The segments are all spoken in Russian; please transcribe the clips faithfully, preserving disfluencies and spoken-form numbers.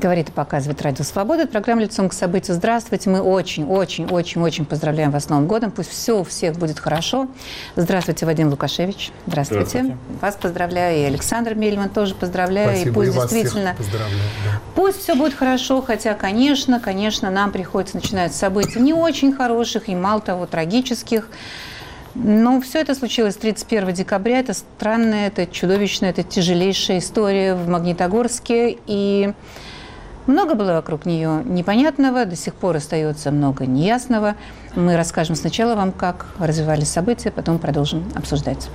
Говорит и показывает Радио Свобода. Это программа «Лицом к событию». Здравствуйте. Мы очень-очень-очень-очень поздравляем вас с Новым годом. Пусть все у всех будет хорошо. Здравствуйте, Вадим Лукашевич. Здравствуйте. Здравствуйте. Вас поздравляю. И Александр Мельман тоже поздравляю. Спасибо. И пусть и вас действительно... всех поздравляю. Да. Пусть все будет хорошо, хотя, конечно, конечно, нам приходится начинать с событий не очень хороших и, мало того, трагических. Но все это случилось тридцать первого декабря. Это странная, это чудовищная, это тяжелейшая история в Магнитогорске. И много было вокруг нее непонятного, до сих пор остается много неясного. Мы расскажем сначала вам, как развивались события, потом продолжим обсуждать.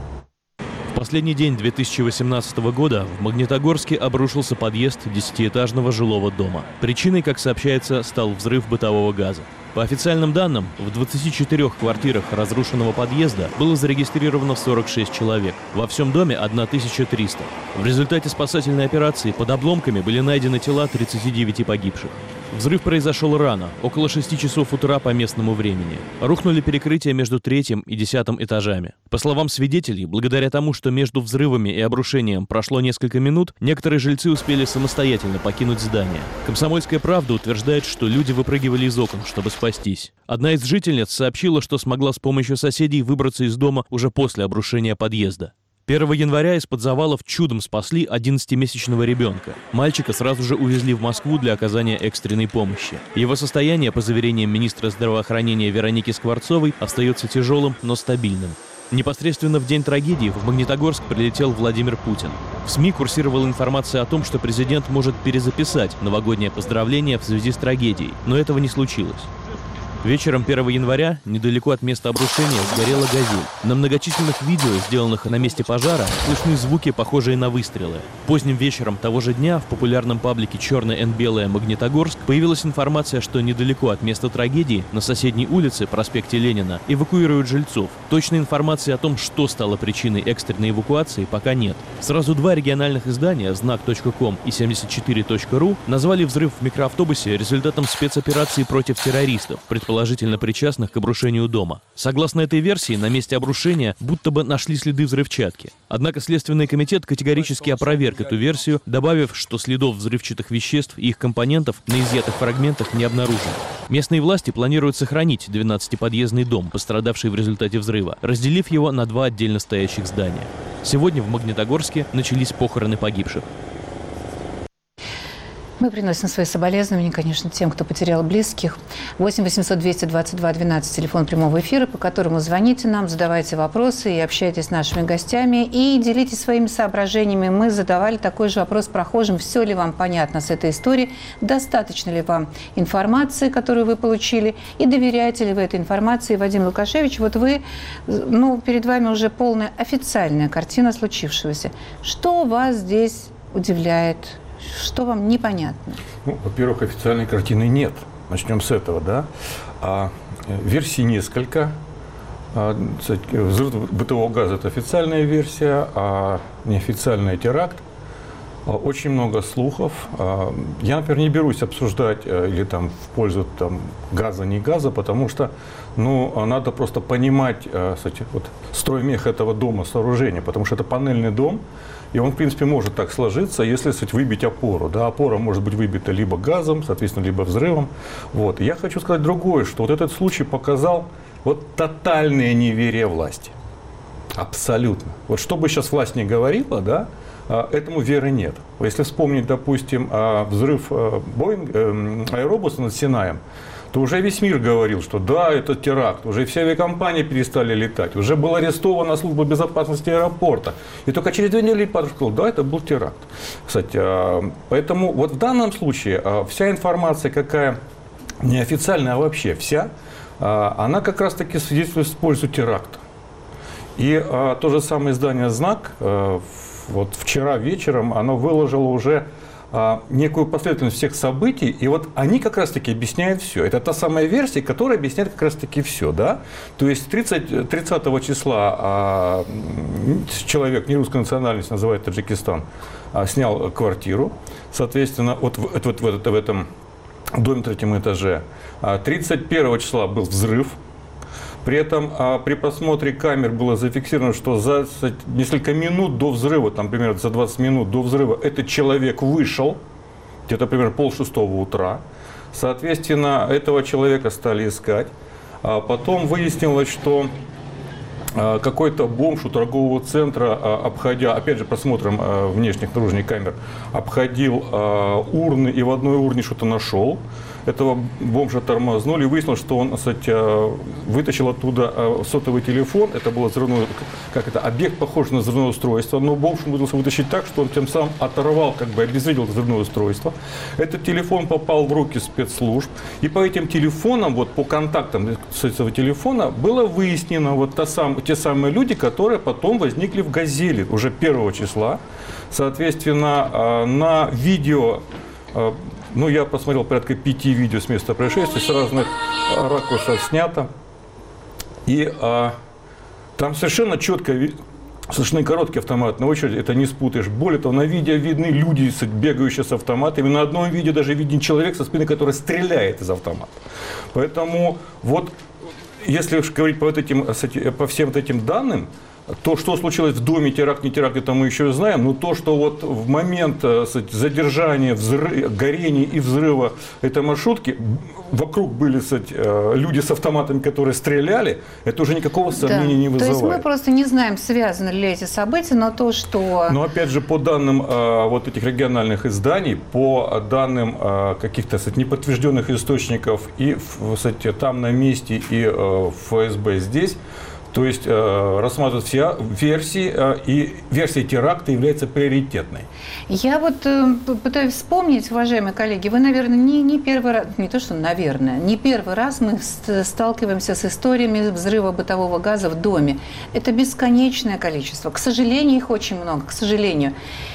В последний день две тысячи восемнадцатого года в Магнитогорске обрушился подъезд десятиэтажного жилого дома. Причиной, как сообщается, стал взрыв бытового газа. По официальным данным, в двадцати четырёх квартирах разрушенного подъезда было зарегистрировано сорок шесть человек. Во всем доме тысяча триста. В результате спасательной операции под обломками были найдены тела тридцати девяти погибших. Взрыв произошел рано, около шести часов утра по местному времени. Рухнули перекрытия между третьим и десятым этажами. По словам свидетелей, благодаря тому, что между взрывами и обрушением прошло несколько минут, некоторые жильцы успели самостоятельно покинуть здание. «Комсомольская правда» утверждает, что люди выпрыгивали из окон, чтобы спастись. Одна из жительниц сообщила, что смогла с помощью соседей выбраться из дома уже после обрушения подъезда. первого января из-под завалов чудом спасли одиннадцатимесячного ребенка. Мальчика сразу же увезли в Москву для оказания экстренной помощи. Его состояние, по заверениям министра здравоохранения Вероники Скворцовой, остается тяжелым, но стабильным. Непосредственно в день трагедии в Магнитогорск прилетел Владимир Путин. В СМИ курсировала информация о том, что президент может перезаписать новогоднее поздравление в связи с трагедией, но этого не случилось. Вечером первого января недалеко от места обрушения сгорела «Газель». На многочисленных видео, сделанных на месте пожара, слышны звуки, похожие на выстрелы. Поздним вечером того же дня в популярном паблике «Черное эн белое Магнитогорск» появилась информация, что недалеко от места трагедии, на соседней улице, проспекте Ленина, эвакуируют жильцов. Точной информации о том, что стало причиной экстренной эвакуации, пока нет. Сразу два региональных издания «Знак точка ком» и семьдесят четыре точка ру назвали взрыв в микроавтобусе результатом спецоперации против террористов, предположительно причастных к обрушению дома. Согласно этой версии, на месте обрушения будто бы нашли следы взрывчатки. Однако Следственный комитет категорически опроверг эту версию, добавив, что следов взрывчатых веществ и их компонентов на изъятых фрагментах не обнаружено. Местные власти планируют сохранить двенадцатиподъездный дом, пострадавший в результате взрыва, разделив его на два отдельно стоящих здания. Сегодня в Магнитогорске начались похороны погибших. Мы приносим свои соболезнования, конечно, тем, кто потерял близких. восемь восемьсот двести двадцать два двенадцать, телефон прямого эфира, по которому звоните нам, задавайте вопросы и общайтесь с нашими гостями. И делитесь своими соображениями. Мы задавали такой же вопрос прохожим. Все ли вам понятно с этой историей? Достаточно ли вам информации, которую вы получили? И доверяете ли вы этой информации? Вадим Лукашевич, вот вы, ну, перед вами уже полная официальная картина случившегося. Что вас здесь удивляет? Что вам непонятно? Ну, во-первых, официальной картины нет. Начнем с этого, да. А, версий несколько. А, взрыв бытового газа – это официальная версия, а неофициальный теракт. А, очень много слухов. А, я, например, не берусь обсуждать а, или там в пользу там, газа, не газа, потому что ну, надо просто понимать а, кстати, вот, строймех этого дома, сооружения, потому что это панельный дом. И он, в принципе, может так сложиться, если, кстати, выбить опору. Да, опора может быть выбита либо газом, соответственно, либо взрывом. Вот. Я хочу сказать другое, что вот этот случай показал вот тотальное неверие власти. Абсолютно. Вот что бы сейчас власть ни говорила, да, этому веры нет. Если вспомнить, допустим, взрыв Боинг, аэробуса над Синаем, то уже весь мир говорил, что да, это теракт, уже все авиакомпании перестали летать, уже была арестована служба безопасности аэропорта. И только через две недели Патрушев сказал, да, это был теракт. Кстати, поэтому вот в данном случае вся информация, какая неофициальная, а вообще вся, она как раз-таки свидетельствует в пользу теракта. И то же самое издание «Знак», вот вчера вечером оно выложило уже а, некую последовательность всех событий, и вот они как раз-таки объясняют все. Это та самая версия, которая объясняет как раз-таки все, да? То есть тридцатого числа а, человек нерусской национальности, называет Таджикистан, а, снял квартиру, соответственно, вот, вот, вот, вот в этом доме на третьем этаже. А, тридцать первого числа был взрыв. При этом а, при просмотре камер было зафиксировано, что за несколько минут до взрыва, там примерно за двадцать минут до взрыва, этот человек вышел, где-то примерно полшестого утра. Соответственно, этого человека стали искать. А потом выяснилось, что какой-то бомж у торгового центра, обходя, опять же, просмотром внешних наружных камер, обходил урны и в одной урне что-то нашел. Этого бомжа тормознули, и выяснилось, что он, кстати, вытащил оттуда сотовый телефон. Это был взрывной, как это, объект, похожий на взрывное устройство, но бомж умудрился вытащить так, что он тем самым оторвал, как бы обезвредил взрывное устройство. Этот телефон попал в руки спецслужб, и по этим телефонам, вот по контактам с этого телефона, было выяснено вот та сам, те самые люди, которые потом возникли в «Газели» уже первого числа. Соответственно, на видео, ну, я посмотрел порядка пяти видео с места происшествия, с разных ракурсов снято. И а, там совершенно четко слышны короткие автоматные очереди, это не спутаешь. Более того, на видео видны люди, бегающие с автоматами. На одном видео даже виден человек со спины, который стреляет из автомата. Поэтому вот, если говорить по, вот этим, по всем вот этим данным, то, что случилось в доме, теракт, не теракт, это мы еще знаем, но то, что вот в момент кстати, задержания, взрыва, горения и взрыва этой маршрутки вокруг были кстати, люди с автоматами, которые стреляли, это уже никакого сомнения да. не вызывает. То есть мы просто не знаем, связаны ли эти события, но то, что… Но опять же, по данным вот этих региональных изданий, по данным каких-то кстати, неподтвержденных источников и кстати, там на месте, и в ФСБ здесь, то есть э, рассматривают все версии, э, и версия теракта является приоритетной. Я вот э, пытаюсь вспомнить, уважаемые коллеги, вы, наверное, не, не первый раз, не то что, наверное, не первый раз мы сталкиваемся с историями взрыва бытового газа в доме. Это бесконечное количество. К сожалению, их очень много, к сожалению.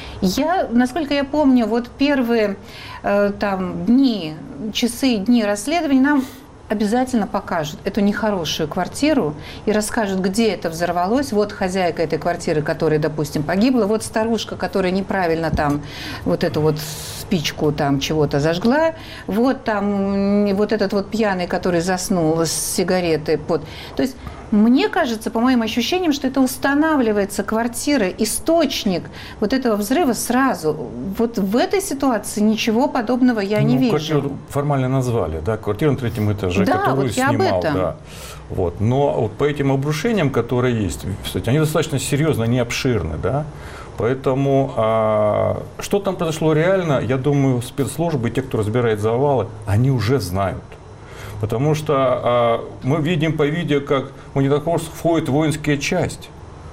Я, насколько я помню, вот первые э, там, дни, часы, дни расследования нам обязательно покажут эту нехорошую квартиру и расскажут, где это взорвалось. Вот хозяйка этой квартиры, которая, допустим, погибла. Вот старушка, которая неправильно там вот эту вот спичку там чего-то зажгла. Вот там вот этот вот пьяный, который заснул с сигаретой под... То есть мне кажется, по моим ощущениям, что это устанавливается квартира, источник вот этого взрыва сразу. Вот в этой ситуации ничего подобного я ну, не вижу. Квартиру формально назвали, да, квартиру на третьем этаже, да, которую вот я снимал. об этом. Да. Вот. Но вот по этим обрушениям, которые есть, кстати, они достаточно серьезно, не обширны, да. Поэтому а, что там произошло реально, я думаю, спецслужбы, те, кто разбирает завалы, они уже знают. Потому что а, мы видим по видео, как в Магнитогорск входит воинская часть.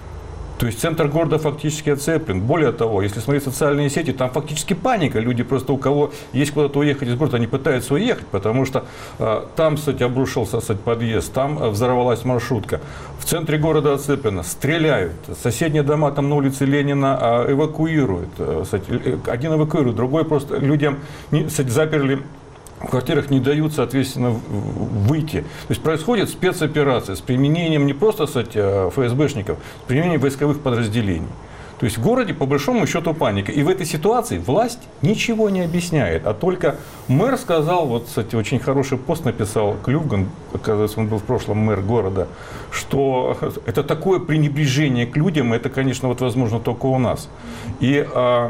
То есть центр города фактически оцеплен. Более того, если смотреть социальные сети, там фактически паника. Люди просто, у кого есть куда-то уехать из города, они пытаются уехать, потому что а, там, кстати, обрушился кстати, подъезд, там взорвалась маршрутка. В центре города оцеплено, стреляют. Соседние дома там на улице Ленина а, эвакуируют. Кстати, один эвакуирует, другой просто людям кстати, заперли. В квартирах не дают, соответственно, выйти. То есть происходит спецоперация с применением не просто, кстати, ФСБшников, с применением войсковых подразделений. То есть в городе, по большому счету, паника. И в этой ситуации власть ничего не объясняет. А только мэр сказал, вот, кстати, очень хороший пост написал Клюган, оказывается, он был в прошлом мэр города, что это такое пренебрежение к людям, это, конечно, вот возможно только у нас. И...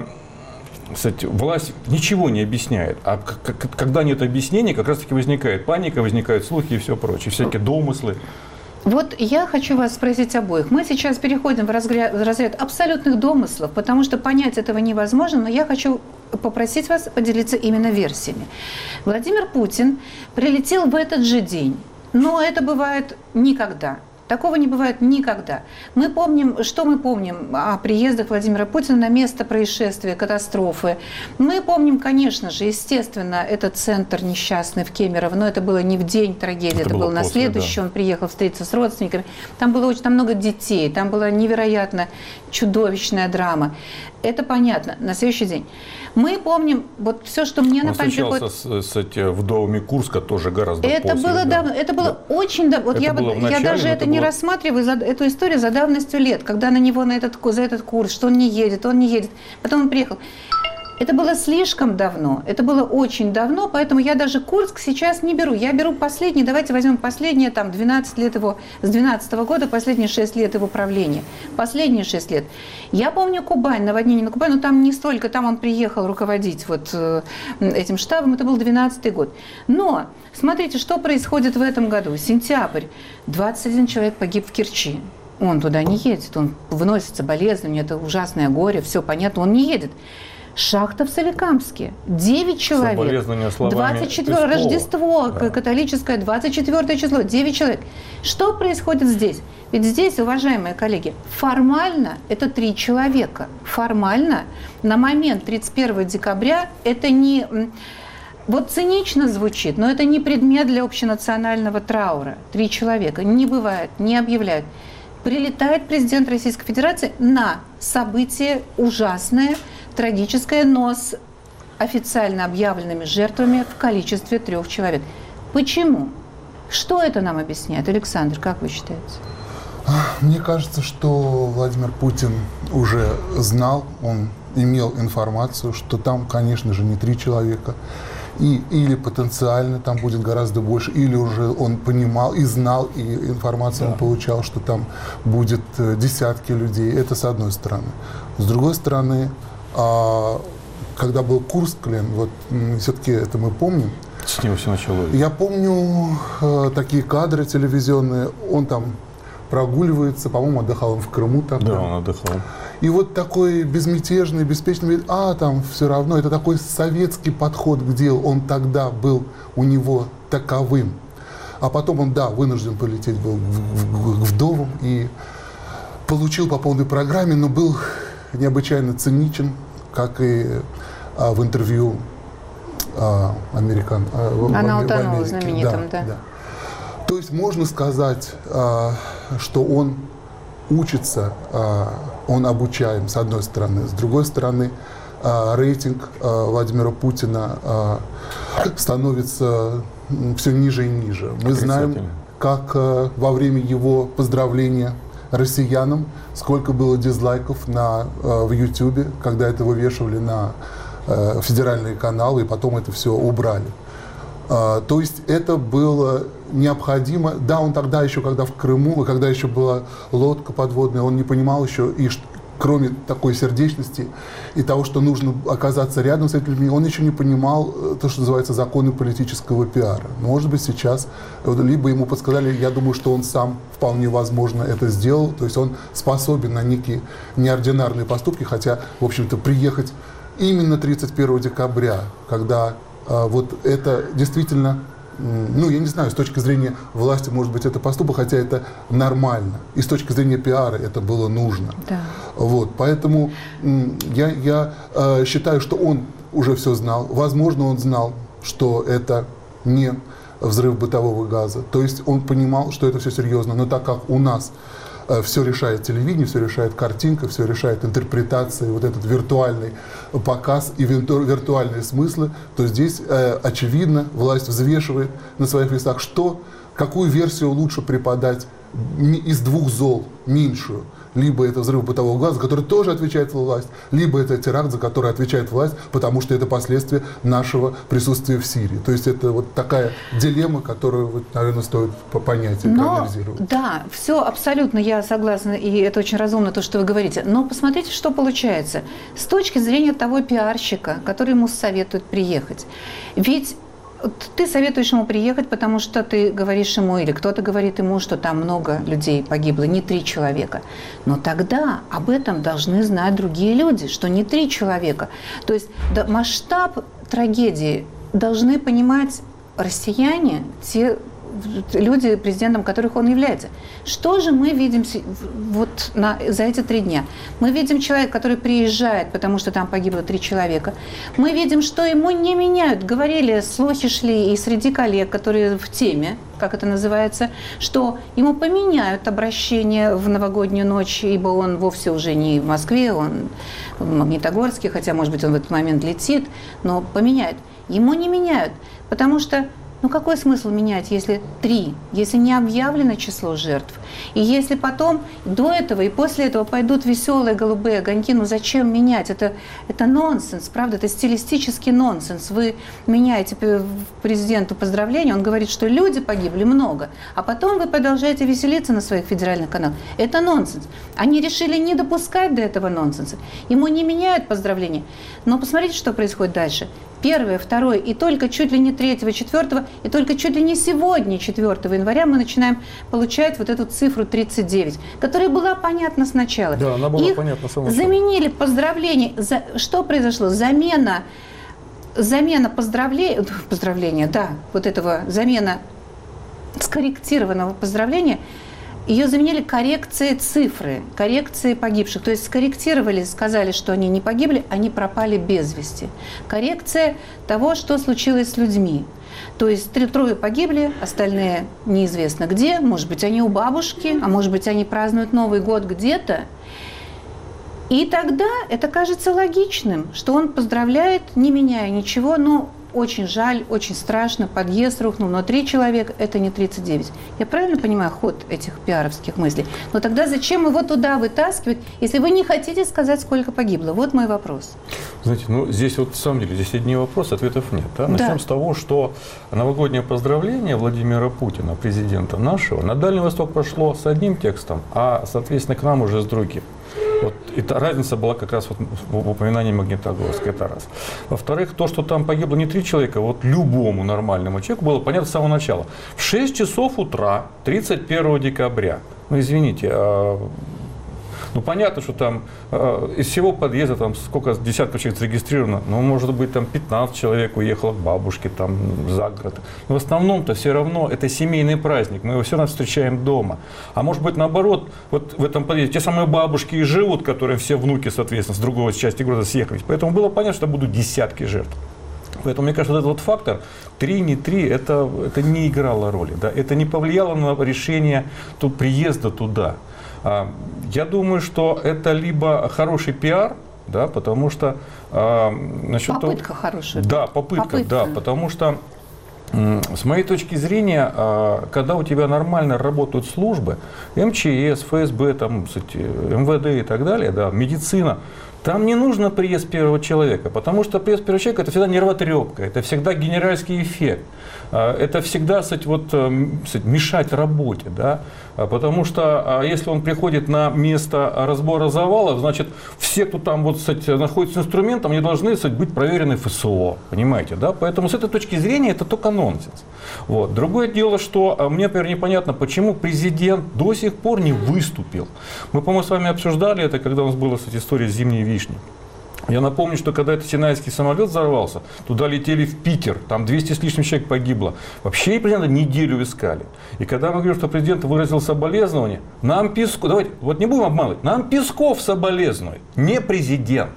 Кстати, власть ничего не объясняет, а когда нет объяснений, как раз-таки возникает паника, возникают слухи и все прочее, всякие домыслы. Вот я хочу вас спросить обоих. Мы сейчас переходим в разряд, в разряд абсолютных домыслов, потому что понять этого невозможно, но я хочу попросить вас поделиться именно версиями. Владимир Путин прилетел в этот же день, но это бывает никогда. Такого не бывает никогда. Мы помним, что мы помним о приездах Владимира Путина на место происшествия, катастрофы. Мы помним, конечно же, естественно, этот центр несчастный в Кемерово, но это было не в день трагедии, это, это было, было на после, следующий, да. Он приехал встретиться с родственниками. Там было очень там много детей, там была невероятно чудовищная драма. Это понятно, на следующий день. Мы помним, вот все, что мне на память приходит... Он встречался с, с этими вдовами Курска тоже гораздо это после. Было давно, это было да. очень давно. Вот это я, было начале, я даже это, это не было... рассматриваю, за, эту историю за давностью лет, когда на него на этот, за этот курс, что он не едет, он не едет. Потом он приехал. Это было слишком давно, это было очень давно, поэтому я даже Курск сейчас не беру. Я беру последний, давайте возьмем последние, там, двенадцать лет его, с двенадцатого года, последние шесть лет его правления. Последние шесть лет. Я помню Кубань, наводнение на Кубань, но там не столько, там он приехал руководить вот э, этим штабом, это был двенадцатый год. Но смотрите, что происходит в этом году. Сентябрь, двадцать один человек погиб в Керчи. Он туда не едет, он выносит соболезнования, это ужасное горе, все понятно, он не едет. Шахта в Соликамске. девять человек. двадцать четвёртое Рождество да. католическое, двадцать четвёртое число. девять человек. Что происходит здесь? Ведь здесь, уважаемые коллеги, формально это три человека. Формально на момент тридцать первого декабря это не... Вот цинично звучит, но это не предмет для общенационального траура. Три человека. Не бывает, не объявляют. Прилетает президент Российской Федерации на событие ужасное, трагическое, но с официально объявленными жертвами в количестве трех человек. Почему? Что это нам объясняет? Александр, как вы считаете? Мне кажется, что Владимир Путин уже знал, он имел информацию, что там, конечно же, не три человека. И, или потенциально там будет гораздо больше, или уже он понимал и знал, и информацию да. он получал, что там будет десятки людей. Это с одной стороны. С другой стороны, когда был Курск, вот все-таки это мы помним. С него все началось. Я помню такие кадры телевизионные, он там прогуливается, по-моему, отдыхал он в Крыму тогда. Да, он отдыхал. И вот такой безмятежный, беспечный вид, а там все равно, это такой советский подход к делу, он тогда был у него таковым. А потом он, да, вынужден полететь был в, в, в Дову и получил по полной программе, но был необычайно циничен, как и а, в интервью а, американ, а, Она в, утонула, в знаменитым, да, да. да. То есть можно сказать, а, что он учится, а, он обучаем, с одной стороны. С другой стороны, а, рейтинг а, Владимира Путина а, становится все ниже и ниже. Мы знаем, как а, во время его поздравления россиянам, сколько было дизлайков на, а, в Ютубе, когда это вывешивали на а, федеральные каналы, и потом это все убрали. А, то есть это было необходимо. Да, он тогда еще, когда в Крыму, когда еще была лодка подводная, он не понимал еще, и кроме такой сердечности и того, что нужно оказаться рядом с этими людьми, он еще не понимал то, что называется законы политического пиара. Может быть, сейчас либо ему подсказали, я думаю, что он сам вполне возможно это сделал, то есть он способен на некие неординарные поступки, хотя, в общем-то, приехать именно тридцать первого декабря, когда а, вот это действительно... Ну, я не знаю, с точки зрения власти, может быть, это поступок, хотя это нормально. И с точки зрения пиара это было нужно. Да. Вот, поэтому я, я э, считаю, что он уже все знал. Возможно, он знал, что это не взрыв бытового газа. То есть он понимал, что это все серьезно. Но так как у нас э, все решает телевидение, все решает картинка, все решает интерпретация, вот этот виртуальный показ и вирту, виртуальные смыслы, то здесь, э, очевидно, власть взвешивает на своих весах, что, какую версию лучше преподать из двух зол, меньшую. Либо это взрыв бытового газа, за который тоже отвечает власть, либо это теракт, за который отвечает власть, потому что это последствия нашего присутствия в Сирии. То есть это вот такая дилемма, которую, наверное, стоит понять и проанализировать. Да, все абсолютно, я согласна, и это очень разумно, то, что вы говорите. Но посмотрите, что получается. С точки зрения того пиарщика, который ему советует приехать. Ведь ты советуешь ему приехать, потому что ты говоришь ему, или кто-то говорит ему, что там много людей погибло, не три человека. Но тогда об этом должны знать другие люди, что не три человека. То есть да, масштаб трагедии должны понимать россияне, те люди, президентом которых он является. Что же мы видим вот на, за эти три дня? Мы видим человека, который приезжает, потому что там погибло три человека. Мы видим, что ему не меняют. Говорили, слухи шли и среди коллег, которые в теме, как это называется, что ему поменяют обращение в новогоднюю ночь, ибо он вовсе уже не в Москве, он в Магнитогорске, хотя, может быть, он в этот момент летит, но поменяют. Ему не меняют, потому что Ну какой смысл менять, если три, если не объявлено число жертв? И если потом до этого и после этого пойдут веселые голубые огоньки, ну зачем менять? Это, это нонсенс, правда, это стилистический нонсенс. Вы меняете президенту поздравления, он говорит, что люди погибли много, а потом вы продолжаете веселиться на своих федеральных каналах. Это нонсенс. Они решили не допускать до этого нонсенса. Ему не меняют поздравления. Но посмотрите, что происходит дальше. Первое, второе, и только чуть ли не третьего, четвертого, и только чуть ли не сегодня, четвёртого января, мы начинаем получать вот эту цифру тридцать девять, которая была понятна сначала. Да, она была Их понятна само заменили поздравления. За, что произошло? Замена, замена поздравления, поздравления, да, вот этого, замена скорректированного поздравления, ее заменили коррекцией цифры, коррекцией погибших. То есть скорректировали, сказали, что они не погибли, они пропали без вести. Коррекция того, что случилось с людьми. То есть трое погибли, остальные неизвестно где. Может быть, они у бабушки, а может быть, они празднуют Новый год где-то. И тогда это кажется логичным, что он поздравляет, не меняя ничего, но очень жаль, очень страшно, подъезд рухнул, но три человека – это не тридцать девять. Я правильно понимаю ход этих пиаровских мыслей? Но тогда зачем его туда вытаскивать, если вы не хотите сказать, сколько погибло? Вот мой вопрос. Знаете, ну здесь вот, на самом деле, здесь одни вопросы, ответов нет. Да? Начнем да. с того, что новогоднее поздравление Владимира Путина, президента нашего, на Дальний Восток прошло с одним текстом, а, соответственно, к нам уже с другим. Вот, эта разница была как раз вот в упоминании Магнитогорска, это раз. Во-вторых, то, что там погибло не три человека, вот любому нормальному человеку было понятно с самого начала. В шесть часов утра тридцать первого декабря, ну извините, а, ну понятно, что там а, из всего подъезда там сколько десятков человек зарегистрировано, ну может быть там пятнадцать человек уехало к бабушке там за город. Но в основном-то все равно это семейный праздник, мы его все равно встречаем дома. А может быть наоборот, вот в этом подъезде те самые бабушки и живут, которые все внуки, соответственно, с другой части города съехались. Поэтому было понятно, что будут десятки жертв. Поэтому, мне кажется, вот этот вот фактор, три, не три, это, это не играло роли. Да? Это не повлияло на решение тут, приезда туда. А, я думаю, что это либо хороший пиар, да, потому что... А, насчет попытка того, хорошая. Да, попытка, попытка, да, потому что... С моей точки зрения, когда у тебя нормально работают службы, эм че эс, эф эс бэ, там, кстати, эм вэ дэ и так далее, да, медицина, там не нужно приезд первого человека, потому что приезд первого человека – это всегда нервотрепка, это всегда генеральский эффект, это всегда, кстати, вот, кстати, мешать работе, да, потому что если он приходит на место разбора завалов, значит, все, кто там вот, кстати, находится с инструментом, они должны, кстати, быть проверены эф эс о, понимаете, да, поэтому с этой точки зрения это только нонсенс. Вот. Другое дело, что мне, например, непонятно, почему президент до сих пор не выступил. Мы, по-моему, с вами обсуждали это, когда у нас была, кстати, история зимней вишни. Я напомню, что когда этот синайский самолет взорвался, туда летели в Питер, там двести с лишним человек погибло. Вообще президента неделю искали. И когда мы говорим, что президент выразил соболезнования, нам Песков, давайте, вот не будем обманывать, нам Песков соболезнует, не президент.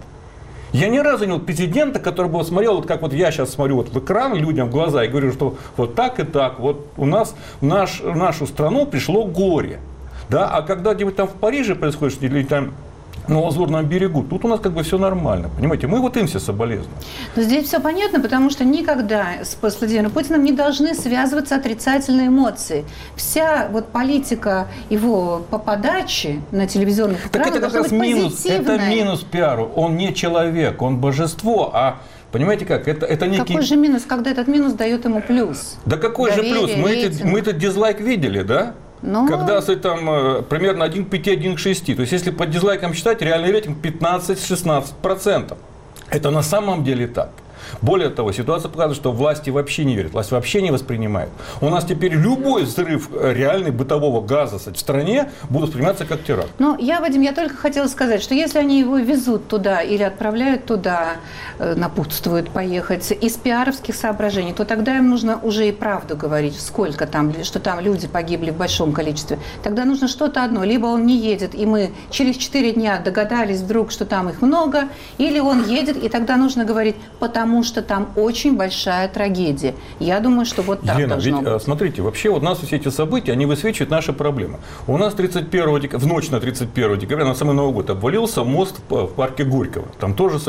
Я ни разу не видел президента, который бы смотрел, вот как вот я сейчас смотрю вот в экран людям в глаза и говорю, что вот так и так, вот у нас в, наш, в нашу страну пришло горе. Да? А когда где-нибудь там в Париже происходит, или там на Лазурном берегу, тут у нас как бы все нормально, понимаете, мы вот им все соболезнуем. Но здесь все понятно, потому что никогда с Владимиром Путиным не должны связываться отрицательные эмоции. Вся вот политика его по подаче на телевизионных экранах так это как раз минус, это минус пиару, он не человек, он божество, а понимаете как, это, это некий... Какой же минус, когда этот минус дает ему плюс? Да какой Доверие, же плюс, мы, эти, мы этот дизлайк видели, да? Но... Когда, кстати, там примерно один к пяти, один к шести. То есть, если по дизлайкам считать, реальный рейтинг пятнадцать-шестнадцать процентов. Это на самом деле так. Более того, ситуация показывает, что власти вообще не верят, власть вообще не воспринимает. У нас теперь любой взрыв реальный бытового газа в стране будет восприниматься как теракт. Ну, я, Вадим, я только хотела сказать, что если они его везут туда или отправляют туда, напутствуют поехать из пиаровских соображений, то тогда им нужно уже и правду говорить, сколько там, что там люди погибли в большом количестве. Тогда нужно что-то одно. Либо он не едет, и мы через четыре дня догадались вдруг, что там их много, или он едет, и тогда нужно говорить, потому что там очень большая трагедия. Я думаю, что вот так Елена, должно ведь, быть. Смотрите, вообще вот у нас все эти события, они высвечивают наши проблемы. У нас тридцать первого декабря, в ночь на тридцать первое декабря, на самый Новый год, обвалился мост в парке Горького. Там тоже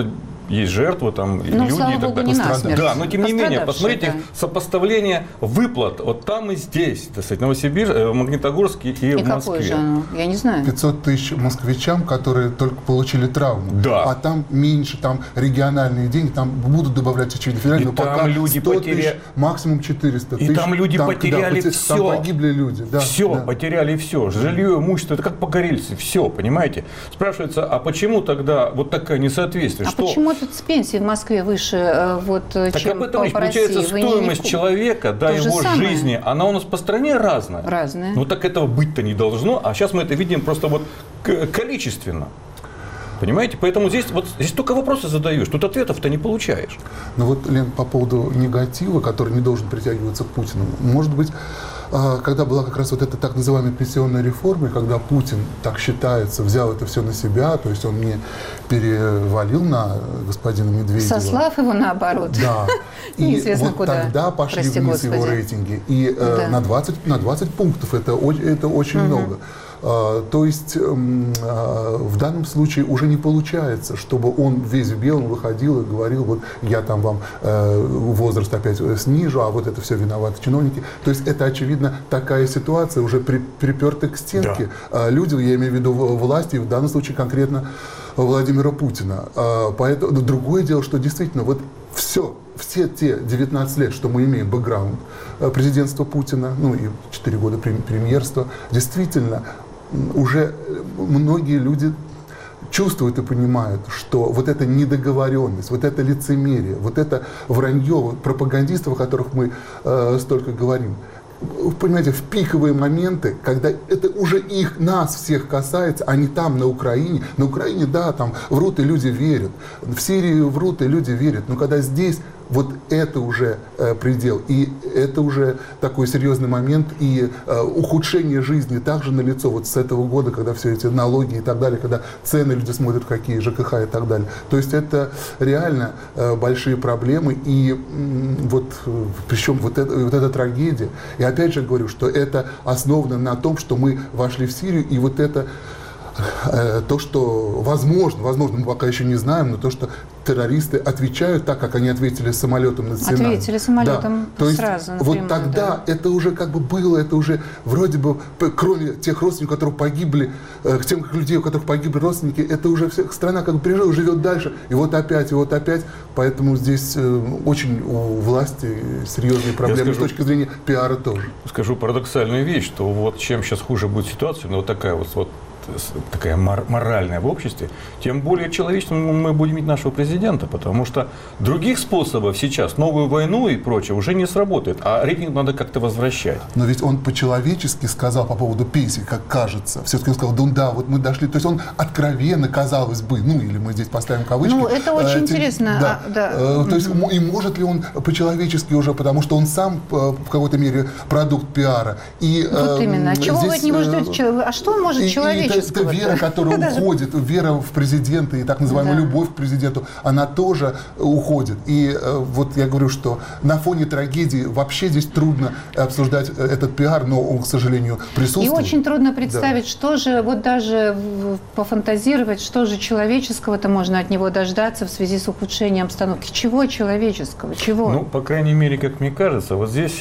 есть жертвы, там, ну, люди слава и так богу, далее. Не насмерть. Да, но тем не менее, посмотрите, да. сопоставление выплат вот там и здесь, так сказать, Новосибирск, в Магнитогорске и, и в Москве. Какое же оно? Я не знаю. пятьсот тысяч москвичам, которые только получили травму. Да. А там меньше, там региональные деньги, там будут добавлять очевидно федеральные, но там пока люди сто потеря... тысяч, максимум четыреста тысяч. И там люди там, потеряли да, все. Там погибли люди. Да, все, да. потеряли все. Жилье, имущество, это как погорельцы, все, понимаете? Спрашивается, а почему тогда вот такое несоответствие? А что... почему тут с пенсии в Москве выше, вот, так чем об этом по, речь. по Получается, России? Вы стоимость не... человека, да, То же его самое. жизни, она у нас по стране разная. Разная. Ну так этого быть-то не должно, а сейчас мы это видим просто вот количественно. Понимаете? Поэтому здесь, вот, здесь только вопросы задаешь, тут ответов-то не получаешь. Ну вот, Лен, по поводу негатива, который не должен притягиваться к Путину, может быть, когда была как раз вот эта так называемая пенсионная реформа, когда Путин, так считается, взял это все на себя, то есть он не перевалил на господина Медведева. Сослав его наоборот. Да. И Неизвестно вот куда. тогда пошли Прости, вниз Господи. его рейтинги. И Да. э, на, двадцать, на двадцать пунктов это, о- это очень Мгм. много. А, то есть м, а, в данном случае уже не получается, чтобы он весь в белом выходил и говорил, вот я там вам э, возраст опять снижу, а вот это все виноваты чиновники. То есть это, очевидно, такая ситуация, уже при, приперта к стенке. А, люди, я имею в виду в- власти, и в данном случае конкретно Владимира Путина. А, поэтому другое дело, что действительно вот все, все те девятнадцать лет, что мы имеем бэкграунд э, президентства Путина, ну и четыре года прем- премьерства, действительно уже многие люди чувствуют и понимают, что вот эта недоговоренность, вот это лицемерие, вот это вранье пропагандистов, о которых мы э, столько говорим, вы понимаете, в пиковые моменты, когда это уже их, нас всех касается, а не там, на Украине. На Украине, да, там врут и люди верят. В Сирии врут и люди верят. Но когда здесь вот это уже э, предел, и это уже такой серьезный момент, и э, ухудшение жизни также налицо вот с этого года, когда все эти налоги и так далее, когда цены люди смотрят какие, ЖКХ и так далее. То есть это реально э, большие проблемы, и м, вот э, причем вот, это, вот эта трагедия, и опять же говорю, что это основано на том, что мы вошли в Сирию, и вот это то, что возможно, возможно, мы пока еще не знаем, но то, что террористы отвечают так, как они ответили самолетом над Синаем. Ответили самолетом да. То есть сразу, напрямую, вот тогда да. это уже как бы было, это уже вроде бы, кроме тех родственников, которые погибли, тем людей, у которых погибли родственники, это уже вся страна как бы пережила, живет дальше, и вот опять, и вот опять. Поэтому здесь очень у власти серьезные проблемы скажу, с точки зрения пиара тоже. Скажу парадоксальную вещь, что вот чем сейчас хуже будет ситуация, но вот такая вот, вот такая моральная в обществе, тем более человечным мы будем иметь нашего президента, потому что других способов сейчас, новую войну и прочее, уже не сработает, а рейтинг надо как-то возвращать. Но ведь он по-человечески сказал по поводу пенсии, как кажется. Все-таки он сказал, да, да, вот мы дошли. То есть он откровенно, казалось бы, ну или мы здесь поставим кавычки. Ну, это очень э, интересно. Да. А, да. Э, то есть и может ли он по-человечески уже, потому что он сам в какой-то мере продукт пиара. И, вот э, именно. А чего здесь, вы от него ждете? А что он может человеческого? Это, это вера, которая уходит, вера в президента и так называемая да. любовь к президенту, она тоже уходит. И э, вот я говорю, что на фоне трагедии вообще здесь трудно обсуждать этот пиар, но он, к сожалению, присутствует. И очень трудно представить, да. что же, вот даже пофантазировать, что же человеческого-то можно от него дождаться в связи с ухудшением обстановки. Чего человеческого? Чего? Ну, по крайней мере, как мне кажется, вот здесь,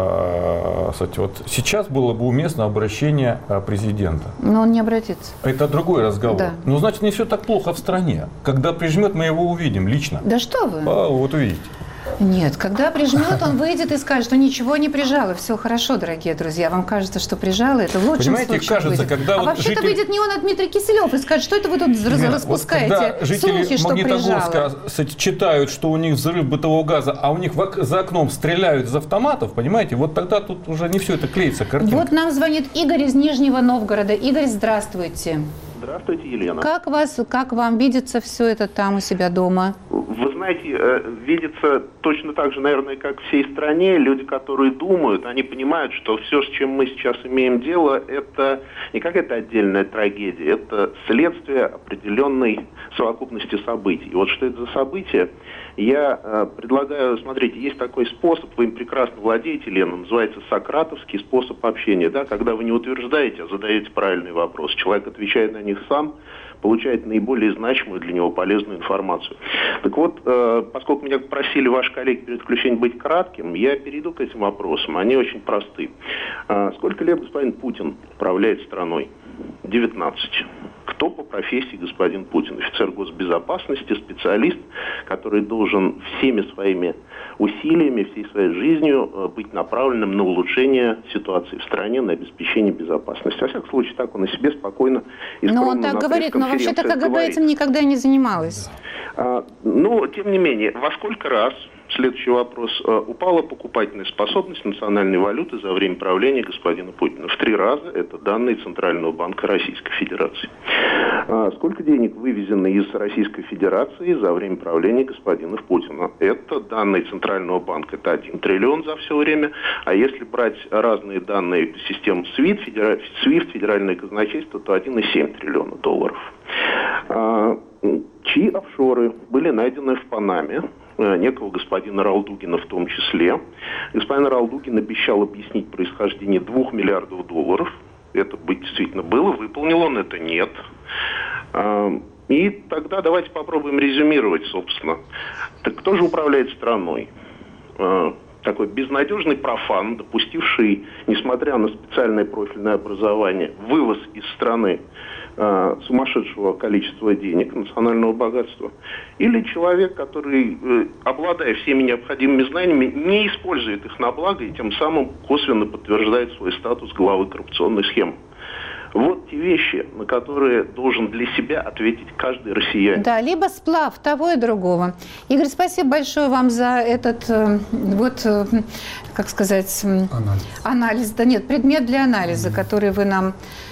э, кстати, вот сейчас было бы уместно обращение президента. Но он не обратится. Это другой разговор. Да. Ну, значит, не все так плохо в стране. Когда прижмет, мы его увидим лично. Да что вы? А, вот увидите. Нет, когда прижмет, он выйдет и скажет, что ничего не прижало. Все хорошо, дорогие друзья. Вам кажется, что прижало, это в лучшем Понимаете, случае кажется, выйдет. когда а вот вообще-то житель... выйдет не он, а Дмитрий Киселев и скажет, что это вы тут Нет, распускаете вот слухи, что прижало. Читают, что у них взрыв бытового газа, а у них за окном стреляют из автоматов, понимаете, вот тогда тут уже не все это клеится, картинка. Вот нам звонит Игорь из Нижнего Новгорода. Игорь, здравствуйте. Здравствуйте, Елена. Как, вас, как вам видится все это там у себя дома? Вы знаете, видится точно так же, наверное, как всей стране. Люди, которые думают, они понимают, что все, с чем мы сейчас имеем дело, это не какая-то отдельная трагедия, это следствие определенной совокупности событий. И вот что это за события? Я э, предлагаю, смотрите, есть такой способ, вы им прекрасно владеете, Лена, называется сократовский способ общения, да, когда вы не утверждаете, а задаете правильный вопрос. Человек отвечает на них сам, получает наиболее значимую для него полезную информацию. Так вот, э, поскольку меня просили ваши коллеги перед включением быть кратким, я перейду к этим вопросам. Они очень просты. Э, сколько лет господин Путин управляет страной? девятнадцать. Кто по профессии господин Путин? Офицер госбезопасности, специалист, который должен всеми своими усилиями, всей своей жизнью быть направленным на улучшение ситуации в стране, на обеспечение безопасности. Во всяком случае, так он о себе спокойно и скромно но он так на говорит, но вообще-то КГБ этим никогда не занималась. А, ну, тем не менее, во сколько раз, следующий вопрос, упала покупательная способность национальной валюты за время правления господина Путина? В три раза. Это данные Центрального банка Российской Федерации. А сколько денег вывезено из Российской Федерации за время правления господина Путина? Это данные Центрального банка. Это один триллион за все время. А если брать разные данные систем свифт, федера... свифт федеральное казначейство, то один целых семь десятых триллиона долларов. А, чьи офшоры были найдены в Панаме? Некого господина Ралдугина в том числе. Господин Ралдугин обещал объяснить происхождение двух миллиардов долларов. Это быть действительно было. Выполнил он это? Нет. И тогда давайте попробуем резюмировать, собственно. Так кто же управляет страной? Такой безнадежный профан, допустивший, несмотря на специальное профильное образование, вывоз из страны э, сумасшедшего количества денег, национального богатства, или человек, который, э, обладая всеми необходимыми знаниями, не использует их на благо и тем самым косвенно подтверждает свой статус главы коррупционной схемы. Вот те вещи, на которые должен для себя ответить каждый россиянин. Да, либо сплав того и другого. Игорь, спасибо большое вам за этот, вот, как сказать, анализ. анализ. Да нет, предмет для анализа, который вы нам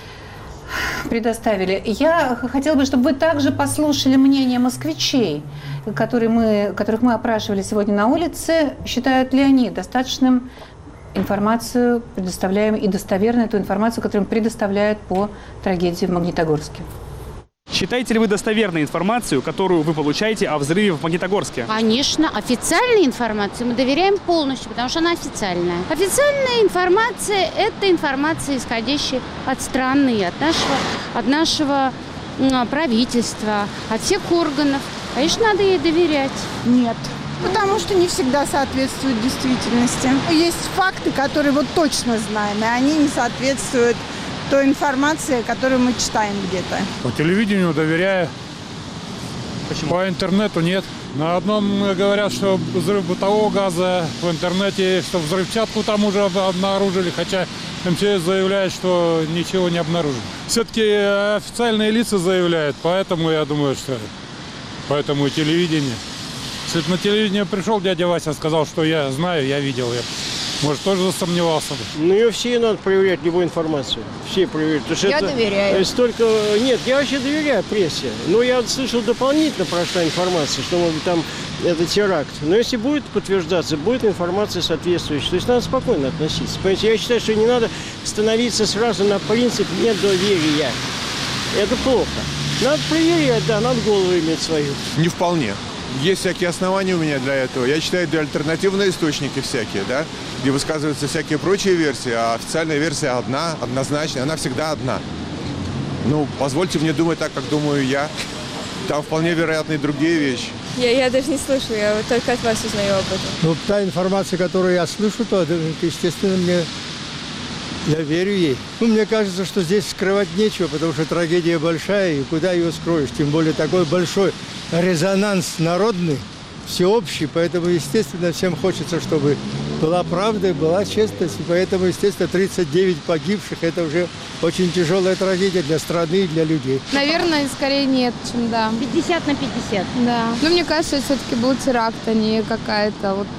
предоставили. Я хотела бы, чтобы вы также послушали мнение москвичей, которые мы, которых мы опрашивали сегодня на улице. Считают ли они достаточным информацию предоставляем и достоверную эту информацию, которую им предоставляют по трагедии в Магнитогорске? Считаете ли вы достоверной информацию, которую вы получаете о взрыве в Магнитогорске? Конечно, официальной информации мы доверяем полностью, потому что она официальная. Официальная информация – это информация, исходящая от страны, от нашего, от нашего правительства, от всех органов. Конечно, надо ей доверять. Нет. Потому что не всегда соответствуют действительности. Есть факты, которые вот точно знаем, и они не соответствуют той информации, которую мы читаем где-то. По телевидению доверяю. Почему? По интернету нет. На одном говорят, что взрыв бытового газа, в интернете, что взрывчатку там уже обнаружили, хотя эм че эс заявляет, что ничего не обнаружили. Все-таки официальные лица заявляют, поэтому я думаю, что поэтому и телевидение. Если на телевидение пришел дядя Вася, сказал, что я знаю, я видел, я, может, тоже засомневался бы. Ну, ее все надо проверять, любую информацию. Все проверять. Я это доверяю. Столько... Нет, я вообще доверяю прессе. Но я слышал, дополнительно прошла информация, что, может быть, там это теракт. Но если будет подтверждаться, будет информация соответствующая. То есть надо спокойно относиться. Понимаете, я считаю, что не надо становиться сразу на принцип недоверия. Это плохо. Надо проверять, да, надо голову иметь свою. Не вполне. Есть всякие основания у меня для этого. Я читаю альтернативные источники всякие, да, где высказываются всякие прочие версии, а официальная версия одна, однозначная, она всегда одна. Ну, позвольте мне думать так, как думаю я. Там вполне вероятны и другие вещи. Я, я даже не слышу, я вот только от вас узнаю об этом. Ну, та информация, которую я слышу, то, естественно, мне... Я верю ей. Ну, мне кажется, что здесь скрывать нечего, потому что трагедия большая, и куда ее скроешь? Тем более такой большой резонанс народный, всеобщий, поэтому, естественно, всем хочется, чтобы была правда, была честность, и поэтому, естественно, тридцать девять погибших – это уже очень тяжелая трагедия для страны и для людей. Наверное, скорее нет, чем да. пятьдесят на пятьдесят. Да. Но мне кажется, это все-таки был теракт, а не какая-то вот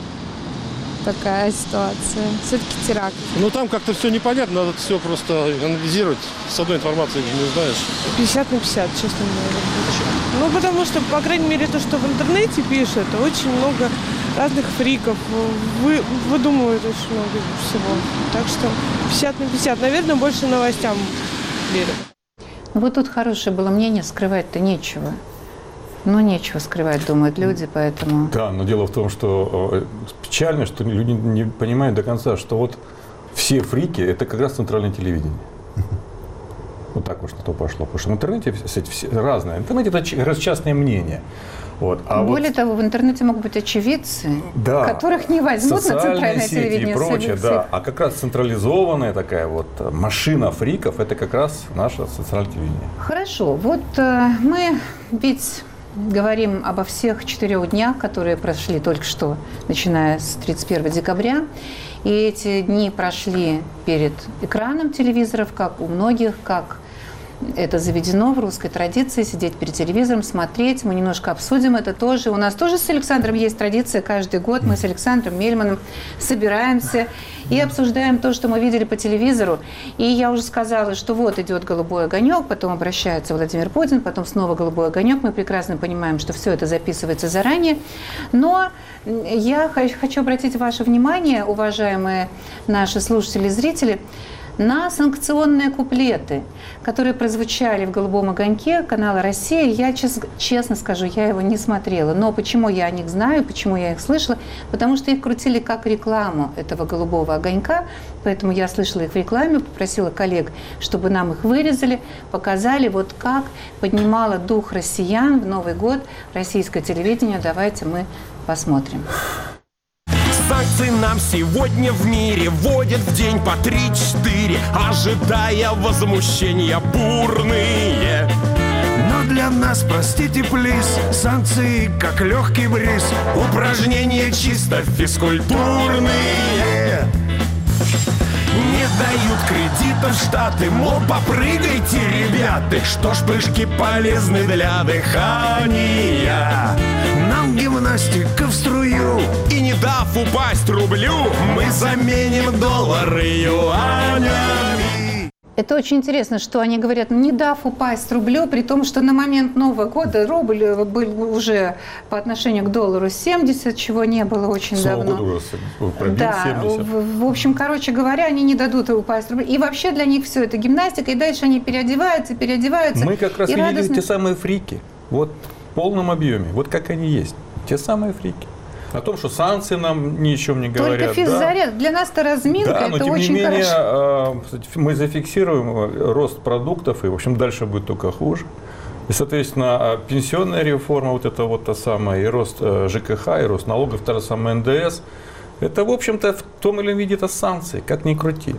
такая ситуация. Все-таки теракт. Ну, там как-то все непонятно, надо все просто анализировать. С одной информацией не знаешь. пятьдесят на пятьдесят, честно говоря. Ну, потому что, по крайней мере, то, что в интернете пишут, очень много разных фриков. Вы, выдумывают очень много всего. Так что пятьдесят на пятьдесят. Наверное, больше новостям верят. Вот тут хорошее было мнение, скрывать-то нечего. Ну, нечего скрывать, думают люди, поэтому... Да, но дело в том, что печально, что люди не понимают до конца, что вот все фрики – это как раз центральное телевидение. Вот так вот что-то пошло. Потому что в интернете все, все разное. Интернет – это частное мнение. Вот. А Более вот, того, в интернете могут быть очевидцы, да, которых не возьмут на центральное сети телевидение. И прочее, да. А как раз централизованная такая вот машина фриков – это как раз наше социальное телевидение. Хорошо. Вот э, мы ведь говорим обо всех четырех днях, которые прошли только что, начиная с тридцать первого декабря. И эти дни прошли перед экраном телевизоров, как у многих, как это заведено в русской традиции, сидеть перед телевизором, смотреть. Мы немножко обсудим это тоже. У нас тоже с Александром есть традиция. Каждый год мы с Александром Мельманом собираемся и обсуждаем то, что мы видели по телевизору. И я уже сказала, что вот идет «Голубой огонек», потом обращается Владимир Путин, потом снова «Голубой огонек». Мы прекрасно понимаем, что все это записывается заранее. Но я хочу обратить ваше внимание, уважаемые наши слушатели и зрители, на санкционные куплеты, которые прозвучали в «Голубом огоньке» канала «Россия». Я, честно, честно скажу, я его не смотрела. Но почему я о них знаю, почему я их слышала? Потому что их крутили как рекламу этого «Голубого огонька». Поэтому я слышала их в рекламе, попросила коллег, чтобы нам их вырезали, показали, вот как поднимало дух россиян в Новый год российское телевидение. Давайте мы посмотрим. Санкции нам сегодня в мире вводят в день по три-четыре, ожидая возмущения бурные. Но для нас, простите, плиз, санкции как легкий бриз, упражнения чисто физкультурные. Не дают кредитов Штаты, мол, попрыгайте, ребята. Что ж, прыжки полезны для дыхания. Нам гимнастика в струю. И не дав упасть рублю, мы заменим доллары юанями. Это очень интересно, что они говорят, не дав упасть рублю, при том, что на момент Нового года рубль был уже по отношению к доллару семьдесят, чего не было очень С давно. Нового года пробил да, семьдесят. В, в общем, короче говоря, они не дадут упасть рублю. И вообще для них все это гимнастика, и дальше они переодеваются, переодеваются. Мы как раз и видели радостно... те самые фрики, вот в полном объеме, вот как они есть, те самые фрики. О том, что санкции нам ни о чем не говорят. Только физзаряд. Да. Для нас это разминка, да, но это тем очень не менее, хорошо. Мы зафиксируем рост продуктов, и, в общем, дальше будет только хуже. И, соответственно, пенсионная реформа, вот это вот та самая, и рост ЖКХ, и рост налогов, та же самая эн дэ эс, это, в общем-то, в том или ином виде это санкции, как ни крути.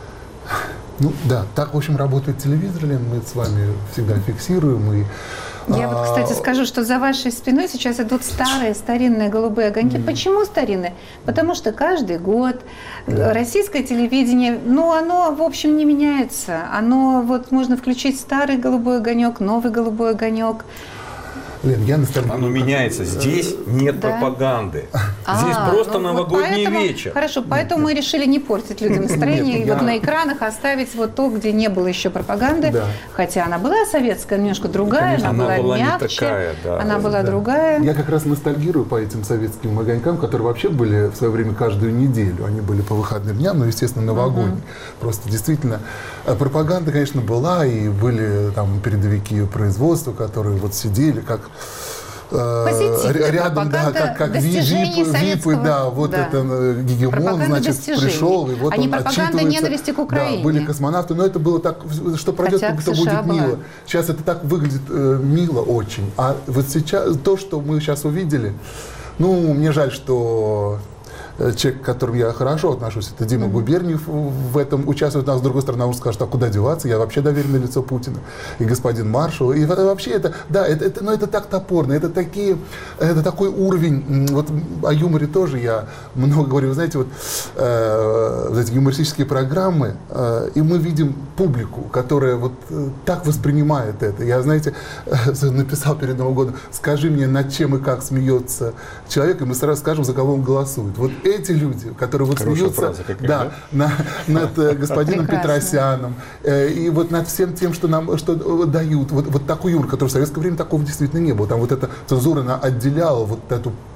Ну да, так, в общем, работает телевизор, Лен, мы с вами всегда фиксируем. И, Я вот, кстати, скажу, что за вашей спиной сейчас идут старые, старинные голубые огоньки. Mm. Почему старинные? Потому что каждый год yeah. российское телевидение, ну, оно, в общем, не меняется. Оно, вот, можно включить старый голубой огонек, новый голубой огонек. Лен, я Оно меняется. Здесь нет да. пропаганды. Здесь а, просто ну, новогодний вот поэтому, вечер. Хорошо, поэтому мы решили не портить людям настроение и вот на экранах оставить вот то, где не было еще пропаганды. Да. Хотя она была советская, немножко другая, Конечно, она, она была, была мягче, не такая, да, она была да. другая. Я как раз ностальгирую по этим советским огонькам, которые вообще были в свое время каждую неделю. Они были по выходным дням, но, естественно, новогодние. Угу. Просто действительно пропаганда, конечно, была, и были там передовики производства, которые вот сидели как... рядом, да, как, как випы, випы, да, вот да. это гегемон, пропаганда значит, достижений. Пришел, и вот а он пропаганда ненависти к Украине. Да, были космонавты, но это было так, что пройдет, как это будет была. мило. Сейчас это так выглядит э, мило очень. А вот сейчас, то, что мы сейчас увидели, ну, мне жаль, что... Человек, к которому я хорошо отношусь, это Дима mm-hmm. Губерниев в этом участвует. А с другой стороны, он скажет, а куда деваться? Я вообще доверенное лицо Путина. И господин Маршал. И вообще это, да, это, это, но это так топорно. Это, такие, это такой уровень. Вот о юморе тоже я много говорю. Вы знаете, вот, э, вот эти юмористические программы, э, и мы видим публику, которая вот э, так воспринимает это. Я, знаете, э, написал перед Новым годом, скажи мне, над чем и как смеется человек, и мы сразу скажем, за кого он голосует. Вот эти люди, которые вот Хорошая смеются фраза, какая, да, да? На, над э, господином Петросяном, э, и вот над всем тем, что нам что дают, вот, вот такой юмор, который в советское время такого действительно не было. Там вот эта цензура она отделяла вот эту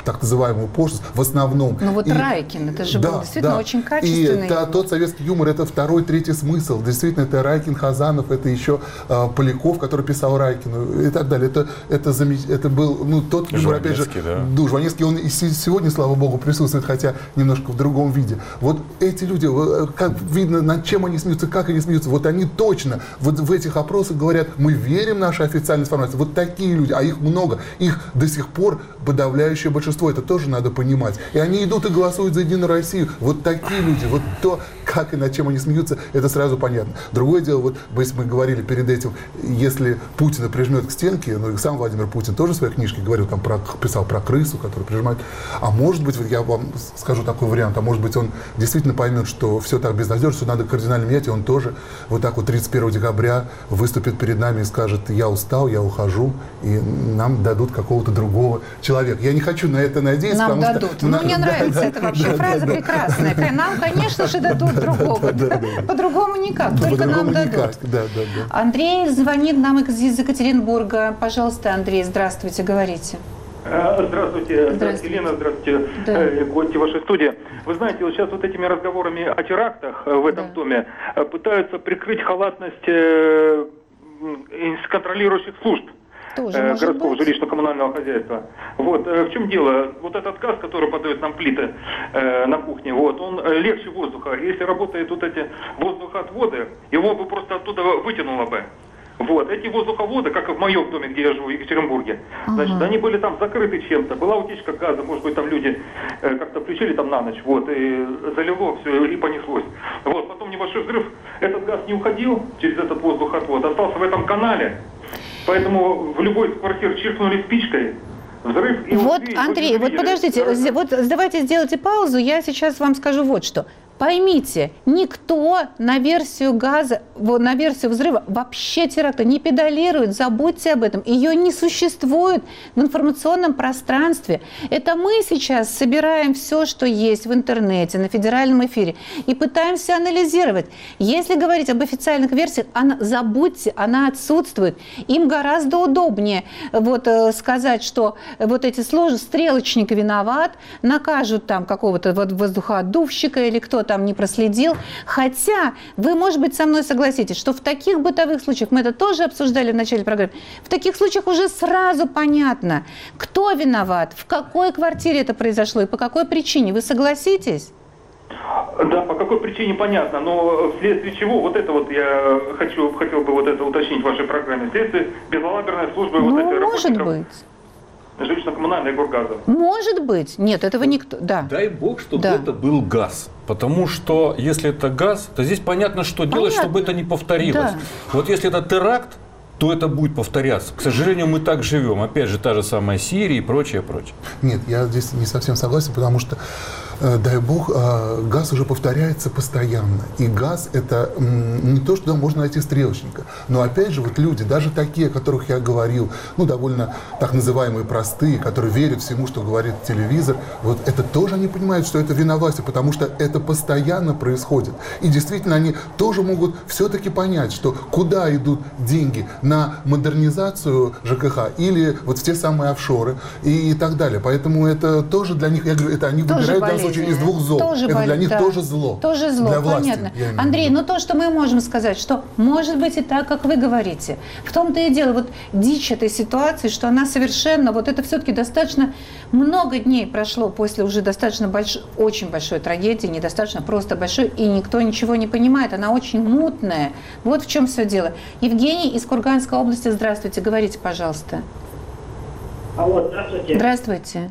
так называемую пошлость, в основном. Ну вот и, Райкин, это же да, был действительно да. очень качественный. И та, тот советский юмор, это второй, третий смысл. Действительно, это Райкин, Хазанов, это еще э, Поляков, который писал Райкину и так далее. Это, это, это был, ну, тот юмор, опять же, да. Ну, Жванецкий, он и сегодня, слава богу, присутствует, хотя немножко в другом виде. Вот эти люди, как видно, над чем они смеются, как они смеются, вот они точно, вот в этих опросах говорят, мы верим в нашу официальную информацию. Вот такие люди, а их много, их до сих пор подавляющее большинство, это тоже надо понимать. И они идут и голосуют за Единую Россию. Вот такие люди, вот то, как и над чем они смеются, это сразу понятно. Другое дело, вот если мы говорили перед этим, если Путина прижмет к стенке, ну и сам Владимир Путин тоже в своей книжке говорил, там про, писал про крысу, которую прижимает. А может быть, вот я вам скажу такой вариант, а может быть он действительно поймет, что все так безнадежно, что надо кардинально менять, и он тоже вот так вот тридцать первого декабря выступит перед нами и скажет, я устал, я ухожу, и нам дадут какого-то другого человека. Я не хочу на это надеяться, нам потому дадут. что... Ну, мне нравится эта вообще фраза прекрасная. Нам, конечно же, дадут другого. По-другому никак, только нам дадут. Андрей звонит нам из Екатеринбурга. Пожалуйста, Андрей, здравствуйте, говорите. Здравствуйте, здравствуйте, Елена, здравствуйте, да. Гости вашей студии. Вы знаете, вот сейчас вот этими разговорами о терактах в этом да. доме пытаются прикрыть халатность контролирующих служб. Тоже, городского жилищно-коммунального хозяйства. Вот, в чем дело? Вот этот газ, который подают нам плиты э, на кухне, вот, он легче воздуха. Если работают вот эти воздухоотводы, его бы просто оттуда вытянуло бы. Вот, эти воздуховоды, как и в моем доме, где я живу, в Екатеринбурге, ага. значит, они были там закрыты чем-то. Была утечка газа, может быть, там люди э, как-то включили там на ночь, вот, и залило все, и понеслось. Вот, потом небольшой взрыв, этот газ не уходил через этот воздухоотвод, остался в этом канале. Поэтому в любой из квартир чиркнули спичкой, взрыв и... Вот, убили, Андрей, вот подождите, вот давайте сделайте паузу, я сейчас вам скажу вот что. Поймите, никто на версию газа, на версию взрыва вообще теракта не педалирует, забудьте об этом. Ее не существует в информационном пространстве. Это мы сейчас собираем все, что есть в интернете, на федеральном эфире, и пытаемся анализировать. Если говорить об официальных версиях, она, забудьте, она отсутствует. Им гораздо удобнее вот, сказать, что вот эти сложные стрелочник виноват, накажут там какого-то вот воздухоотдувщика или кто там не проследил. Хотя вы, может быть, со мной согласитесь, что в таких бытовых случаях, мы это тоже обсуждали в начале программы, в таких случаях уже сразу понятно, кто виноват, в какой квартире это произошло и по какой причине. Вы согласитесь? Да, по какой причине понятно, но вследствие чего, вот это вот я хочу, хотел бы вот это уточнить в вашей программе, вследствие безалаберной службы ну, вот этих может работников. Быть. Жилищно-коммунальной горгаза. Может быть. Нет, этого никто... Да. Дай бог, чтобы да. это был газ. Потому что, если это газ, то здесь понятно, что понятно. делать, чтобы это не повторилось. Да. Вот если это теракт, то это будет повторяться. К сожалению, мы так живем. Опять же, та же самая Сирия и прочее, прочее. Нет, я здесь не совсем согласен, потому что, э, дай бог, э, газ уже повторяется постоянно. И газ – это м, не то, что там можно найти стрелочника. Но, опять же, вот люди, даже такие, о которых я говорил, ну, довольно так называемые простые, которые верят всему, что говорит телевизор, вот это тоже они понимают, что это виноваты, потому что это постоянно происходит. И действительно, они тоже могут все-таки понять, что куда идут деньги – на модернизацию ЖКХ или вот в те самые офшоры и, и так далее. Поэтому это тоже для них, я говорю, это они тоже выбирают в данном случае из двух зол. Тоже это болезнь, для них да. тоже зло. Тоже зло, для власти, понятно. Андрей, ну то, что мы можем сказать, что может быть и так, как вы говорите. В том-то и дело, вот дичь этой ситуации, что она совершенно, вот это все-таки достаточно много дней прошло после уже достаточно большой, очень большой трагедии, недостаточно просто большой, и никто ничего не понимает. Она очень мутная. Вот в чем все дело. Евгений из Курганской области, здравствуйте, говорите, пожалуйста. Алло, здравствуйте. Здравствуйте.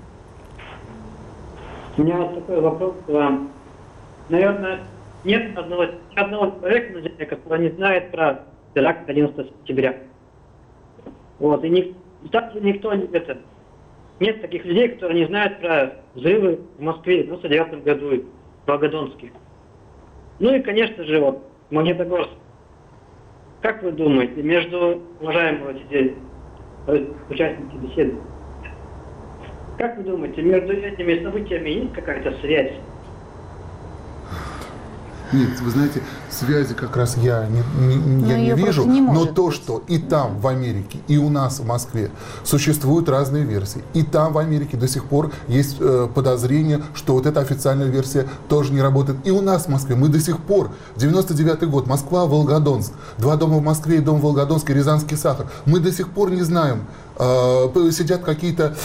У меня вот такой вопрос к вам. Наверное, нет одного, одного человека на Земле, который не знает про теракт одиннадцатого сентября. Вот, и ник, так никто не это. Нет таких людей, которые не знают про взрывы в Москве в девяносто девятом году и в Волгодонске. Ну и, конечно же, вот, Магнитогорск. Как вы думаете, между уважаемыми здесь участники беседы, как вы думаете, между этими событиями есть какая-то связь? Нет, вы знаете, связи как раз я не, не, я не вижу, не но то, что и там, в Америке, и у нас в Москве существуют разные версии. И там, в Америке, до сих пор есть э, подозрение, что вот эта официальная версия тоже не работает. И у нас в Москве мы до сих пор, девяносто девятый год, Москва, Волгодонск, два дома в Москве и дом в Волгодонске, Рязанский сахар. Мы до сих пор не знаем, э, сидят какие-то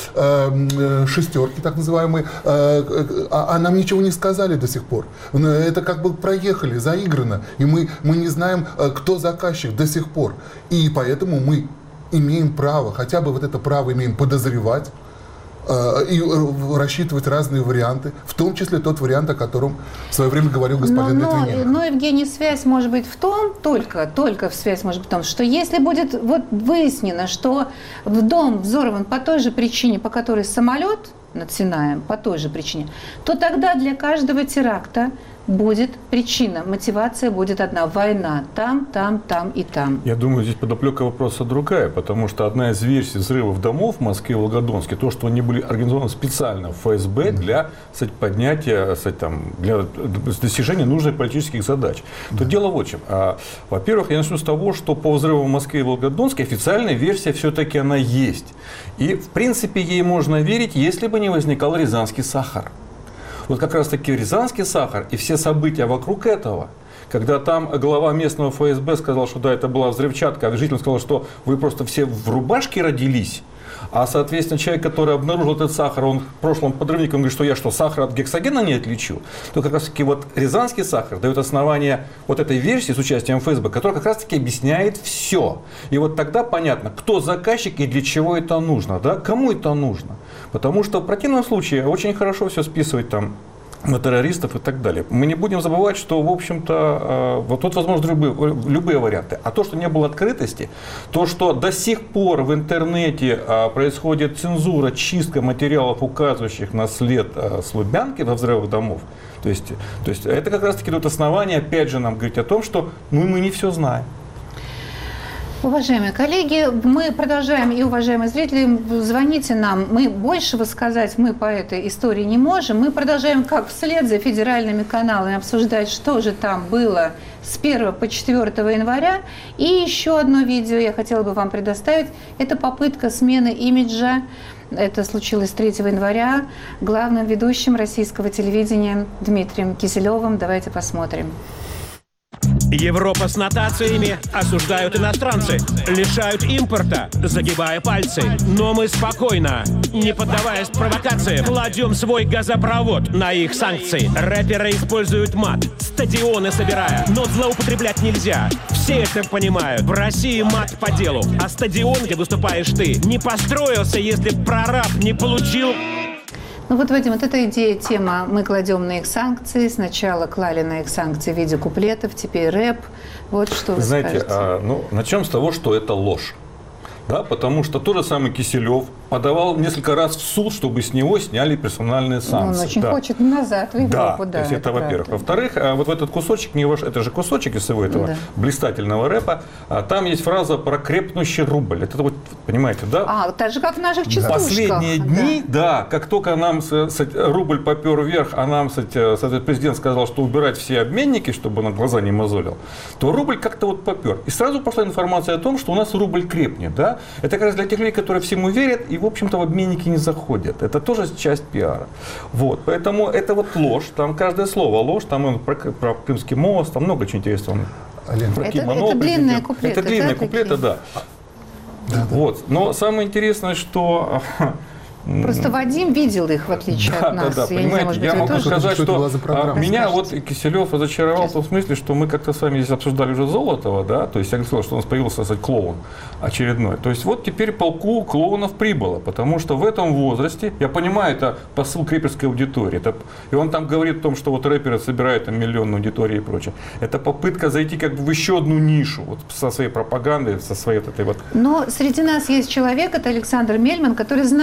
э, шестерки, так называемые, э, э, а, а нам ничего не сказали до сих пор. Это как бы проехали, заиграно, и мы, мы не знаем, кто заказчик до сих пор. И поэтому мы имеем право, хотя бы вот это право имеем подозревать э, и рассчитывать разные варианты, в том числе тот вариант, о котором в свое время говорил господин но, Литвиненко. Но, но, Евгений, связь может быть в том, только, только связь может быть в том, что если будет вот выяснено, что в дом взорван по той же причине, по которой самолет над Синаем, по той же причине, то тогда для каждого теракта будет причина, мотивация будет одна – война. Там, там, там и там. Я думаю, здесь подоплека вопроса другая, потому что одна из версий взрывов домов в Москве и Волгодонске, то, что они были организованы специально в ФСБ для, кстати, поднятия, кстати, там, для достижения нужных политических задач. То дело вот в чем. Во-первых, я начну с того, что по взрывам в Москве и Волгодонске официальная версия все-таки она есть. И, в принципе, ей можно верить, если бы не возникал Рязанский сахар. Вот как раз-таки Рязанский сахар и все события вокруг этого, когда там глава местного ФСБ сказал, что да, это была взрывчатка, а житель сказал, что вы просто все в рубашке родились, а, соответственно, человек, который обнаружил этот сахар, он в прошлом подрывник, он говорит, что я что, сахар от гексогена не отличу, то как раз-таки вот Рязанский сахар дает основание вот этой версии с участием ФСБ, которая как раз-таки объясняет все. И вот тогда понятно, кто заказчик и для чего это нужно, да, кому это нужно. Потому что в противном случае очень хорошо все списывать там на террористов и так далее. Мы не будем забывать, что, в общем-то, вот тут возможны любые, любые варианты. А то, что не было открытости, то, что до сих пор в интернете происходит цензура, чистка материалов, указывающих на след Слубянки во взрывах домов, то есть, то есть это как раз-таки дает основание, опять же, нам говорить о том, что ну, мы не все знаем. Уважаемые коллеги, мы продолжаем, и уважаемые зрители, звоните нам. Мы большего сказать мы по этой истории не можем. Мы продолжаем, как вслед за федеральными каналами, обсуждать, что же там было с первого по четвёртое января. И еще одно видео я хотела бы вам предоставить. Это попытка смены имиджа. Это случилось третьего января главным ведущим российского телевидения Дмитрием Киселевым. Давайте посмотрим. Европа с нотациями осуждают иностранцы, лишают импорта, загибая пальцы. Но мы спокойно, не поддаваясь провокациям, кладем свой газопровод на их санкции. Рэперы используют мат, стадионы собирая, но злоупотреблять нельзя. Все это понимают. В России мат по делу, а стадион, где выступаешь ты, не построился, если прораб не получил... Ну вот, Вадим, вот эта идея, тема, мы кладем на их санкции, сначала клали на их санкции в виде куплетов, теперь рэп. Вот что вы Знаете, скажете. А, ну, начнем с того, что это ложь. Да, потому что тот же самый Киселев подавал несколько раз в суд, чтобы с него сняли персональные санкции. Он очень да. хочет назад в Европу, да. да. То есть это, это во-первых. Во-вторых, вот в этот кусочек, не ваш, это же кусочек из всего этого да. блистательного рэпа, там есть фраза про крепнущий рубль. Это вот, понимаете, да? А, так же, как в наших частушках. Последние дни, да, да как только нам кстати, рубль попер вверх, а нам кстати, президент сказал, что убирать все обменники, чтобы он глаза не мозолил, то рубль как-то вот попер. И сразу пошла информация о том, что у нас рубль крепнет, да? Это как раз для тех людей, которые всему верят и, в общем-то, в обменники не заходят. Это тоже часть пиара. Вот. Поэтому это вот ложь. Там каждое слово ложь. Там он про, про Крымский мост, там много чего интересного. Про это, это длинные куплеты. Это длинные да, куплеты, да. да. Вот. Но самое интересное, что... Просто Вадим видел их, в отличие да, от нас. Да, да, я понимаете, не знаю, я могу тоже... сказать, что, что а, меня Расскажите. вот Киселев разочаровал Сейчас. в том смысле, что мы как-то с вами здесь обсуждали уже Золотого, да, то есть я говорил, что у нас появился, кстати, клоун очередной. То есть вот теперь полку клоунов прибыло, потому что в этом возрасте, я понимаю, это посыл к рэперской аудитории, это, и он там говорит о том, что вот рэперы собирают там миллион аудитории и прочее. Это попытка зайти как бы в еще одну нишу, вот со своей пропагандой, со своей вот этой вот... Но среди нас есть человек, это Александр Мельман, который знает, что это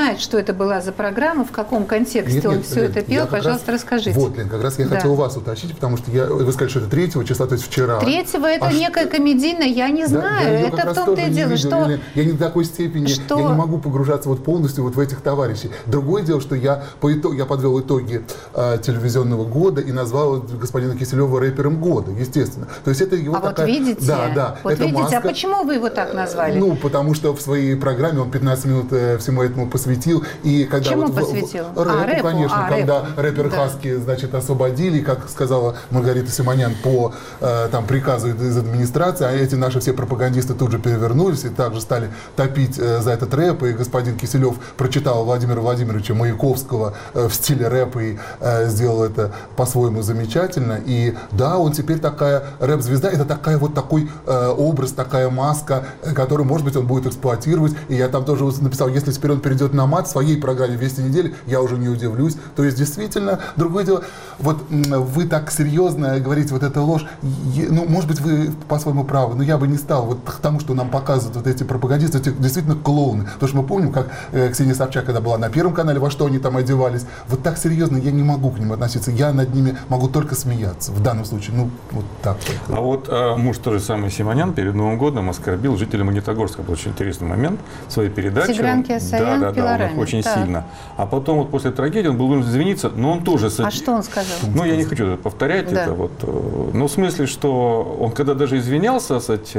это была за программа, в каком контексте нет, он нет, все Лен, это пел, пожалуйста, раз, расскажите. Вот, Лен, как раз я да. хотел вас уточнить, потому что я, вы сказали, что это третьего числа, то есть вчера. Третьего это а некое комедийное, я не знаю, да, я это в том-то и дело, видел, что... Лен, я не до такой степени, что... я не могу погружаться вот полностью вот в этих товарищей. Другое дело, что я, по итог, я подвел итоги э, телевизионного года и назвал господина Киселева рэпером года, естественно. То есть это его а такая... вот видите, да, да, вот это видите, маска. А почему вы его так назвали? Ну, потому что в своей программе он пятнадцать минут всему этому посвятил. И когда Чему вот посвятил? В, в, рэпу, а, рэпу, конечно, а, когда рэпу. рэпер да. Хаски, значит, освободили, как сказала Маргарита Симонян, по э, там, приказу из администрации, а эти наши все пропагандисты тут же перевернулись и также стали топить э, за этот рэп. И господин Киселев прочитал Владимира Владимировича Маяковского э, в стиле рэпа и э, сделал это по-своему замечательно. И да, он теперь такая рэп-звезда, это такая вот такой э, образ, такая маска, э, которую, может быть, он будет эксплуатировать. И я там тоже написал, если теперь он перейдет на мат в своей программе «Вести недели», я уже не удивлюсь. То есть, действительно, другое дело, вот вы так серьезно говорите, вот эта ложь, ну, может быть, вы по-своему правы, но я бы не стал вот к тому, что нам показывают вот эти пропагандисты, эти действительно клоуны. Потому что мы помним, как э, Ксения Собчак, когда была на Первом канале, во что они там одевались. Вот так серьезно я не могу к ним относиться. Я над ними могу только смеяться в данном случае. Ну, вот так. А вот а, муж той же самый Симонян перед Новым годом оскорбил жителя Магнитогорска. Был очень интересный момент в своей передаче. Тигран Кеосаян, да, да, да, он их очень так. сильно. А потом вот после трагедии он был вынужден извиниться, но он тоже... А что он сказал? Ну, я не хочу это повторять. Да. Это вот, ну, в смысле, что он когда даже извинялся, кстати,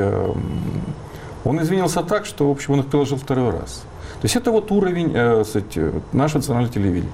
он извинился так, что, в общем, он их приложил второй раз. То есть это вот уровень, кстати, нашего национального телевидения.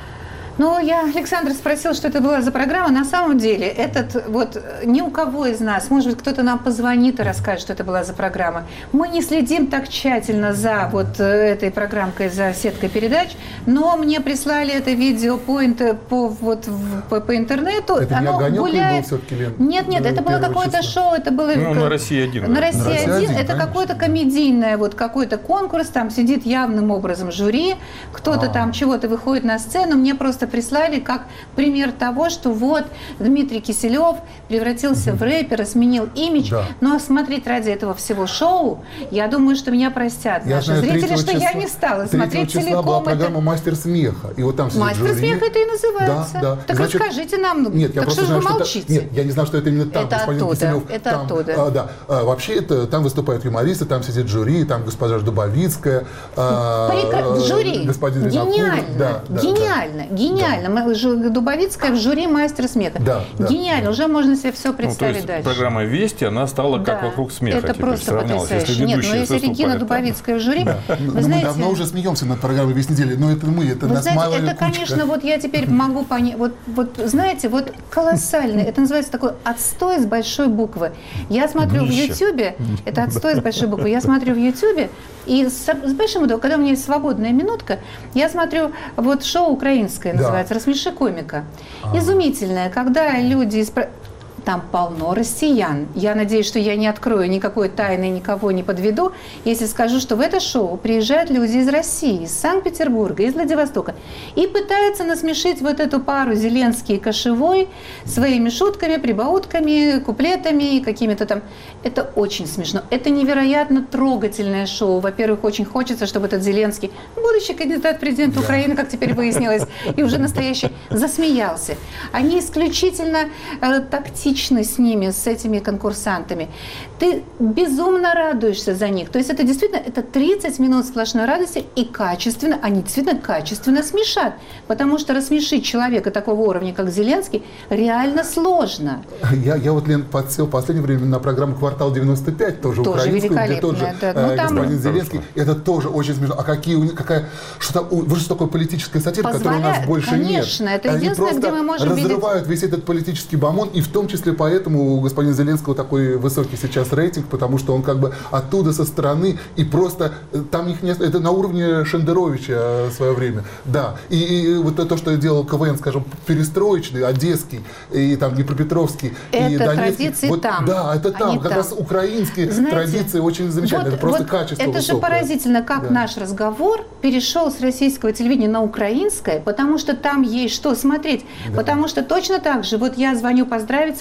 Ну, я Александр спросил, что это была за программа. На самом деле, этот вот ни у кого из нас, может быть, кто-то нам позвонит и расскажет, что это была за программа. Мы не следим так тщательно за вот этой программкой, за сеткой передач, но мне прислали это видео по, по, вот, по, по интернету. Это оно не огонек гуляет... был все-таки, Лен? Нет, нет, это было какое-то шоу, это было... Ну, на России один. На России один, это конечно. какое-то комедийное, вот какой-то конкурс, там сидит явным образом жюри, кто-то А. там чего-то выходит на сцену, мне просто прислали как пример того, что вот Дмитрий Киселев превратился в рэпера, сменил имидж. Да. Но смотреть ради этого всего шоу, я думаю, что меня простят Я наши знаю, зрители, что числа, я не стала смотреть числа целиком. была программа это... «Мастер смеха». И вот там сидит Мастер жюри. смеха это и называется. Да, да. Так Значит, расскажите нам, нет, я так что же знаю, вы что молчите? Это, нет, я не знал, что это именно там, это господин оттуда, Киселев. Это там, оттуда. А, да. А, вообще, это, там выступают юмористы, там сидит жюри, там госпожа Дубовицкая, Прекра... а, жюри. господин Гениально. Да, да, Гениально. Да. Гениально. Да. Дубовицкая в жюри «Мастер смеха». Да, да, Гениально. да. Уже можно себе все представить ну, то есть дальше. Программа «Вести», она стала да. как вокруг смеха. Это теперь просто потрясающе. Если Нет, но если Регина Дубовицкая в жюри, да. вы ну, знаете... Мы давно уже смеемся над программой «Весь недели», но это мы, это Вы нас знаете, малая это, кучка. конечно, вот я теперь могу понять, вот, вот, знаете, вот колоссальный, это называется такой отстой с большой буквы. Я смотрю в Ютьюбе, это отстой с большой буквы, я смотрю в Ютьюбе, и с, с большим удовольствием, когда у меня есть свободная минутка, я смотрю, вот шоу украинское называется, да. «Рассмеши комика». А-а-а. Изумительное, когда люди из... Там полно россиян. Я надеюсь, что я не открою никакой тайны, никого не подведу, если скажу, что в это шоу приезжают люди из России, из Санкт-Петербурга, из Владивостока и пытаются насмешить вот эту пару Зеленский и Кошевой своими шутками, прибаутками, куплетами и какими-то там. Это очень смешно. Это невероятно трогательное шоу. Во-первых, очень хочется, чтобы этот Зеленский, будущий кандидат в президент да. Украины, как теперь выяснилось, и уже настоящий, засмеялся. Они исключительно э, тактичны с ними, с этими конкурсантами. Ты безумно радуешься за них. То есть это действительно это тридцать минут сплошной радости и качественно, они действительно качественно смешат. Потому что рассмешить человека такого уровня, как Зеленский, реально сложно. Я, я вот, Лен, подсел в последнее время на программу «Квартал девяносто пять», тоже, тоже украинскую, где тот же да. ну, там... господин Зеленский. Это тоже очень смешно. А какие, какая, что, вы же такое политическая сатира, которой у нас больше Конечно, нет. Конечно, это единственное, где мы можем видеть... разрывают весь этот политический бомон, и в том числе поэтому у господина Зеленского такой высокий сейчас рейтинг, потому что он как бы оттуда со стороны, и просто там их не... Это на уровне Шендеровича в свое время. Да. И, и вот то, что делал КВН, скажем, перестроечный, одесский, и там Днепропетровский, это и Донецкий. Традиции вот, там. Да, это там. Они как там. раз украинские Знаете, традиции очень замечательные. Вот, это просто вот качество это высокое. же поразительно, как да. наш разговор перешел с российского телевидения на украинское, потому что там есть что смотреть. Да. Потому что точно так же, вот я звоню поздравить своего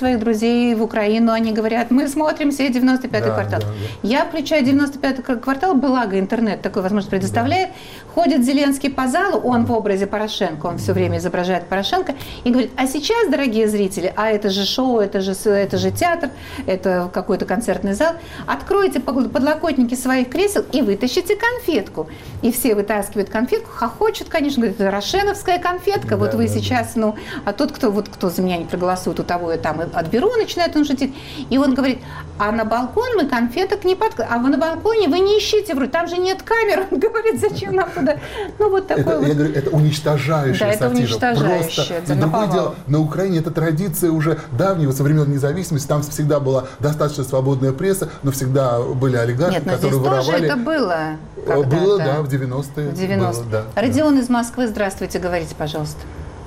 своих друзей в Украину, они говорят, мы смотрим все девяносто пятый да, квартал. Да, да. Я включаю девяносто пятый квартал, благо интернет такую возможность предоставляет. Да. Ходит Зеленский по залу, он в образе Порошенко, он все время изображает Порошенко, и говорит, а сейчас, дорогие зрители, а это же шоу, это же, это же театр, это какой-то концертный зал, откройте подлокотники своих кресел и вытащите конфетку. И все вытаскивают конфетку, хохочут, конечно, говорят, это рошеновская конфетка, да, вот вы да, сейчас, да. ну, а тот, кто, вот, кто за меня не проголосует, у того я там отберу, начинает он шутить. И он говорит, а на балкон мы конфеток не подкладываем, а вы на балконе вы не ищите, вроде, там же нет камер, он говорит, зачем нам туда, ну, вот такой это, вот. Я говорю, это уничтожающая да, сатира. Это уничтожающая, Просто, другое дело, на Украине это традиция уже давнего, со времен независимости, там всегда была достаточно свободная пресса, но всегда были олигархи, нет, но которые здесь воровали. Тоже это было. Было, да, в девяностые. В девяностые. Было, да, Родион да. из Москвы, здравствуйте, говорите, пожалуйста.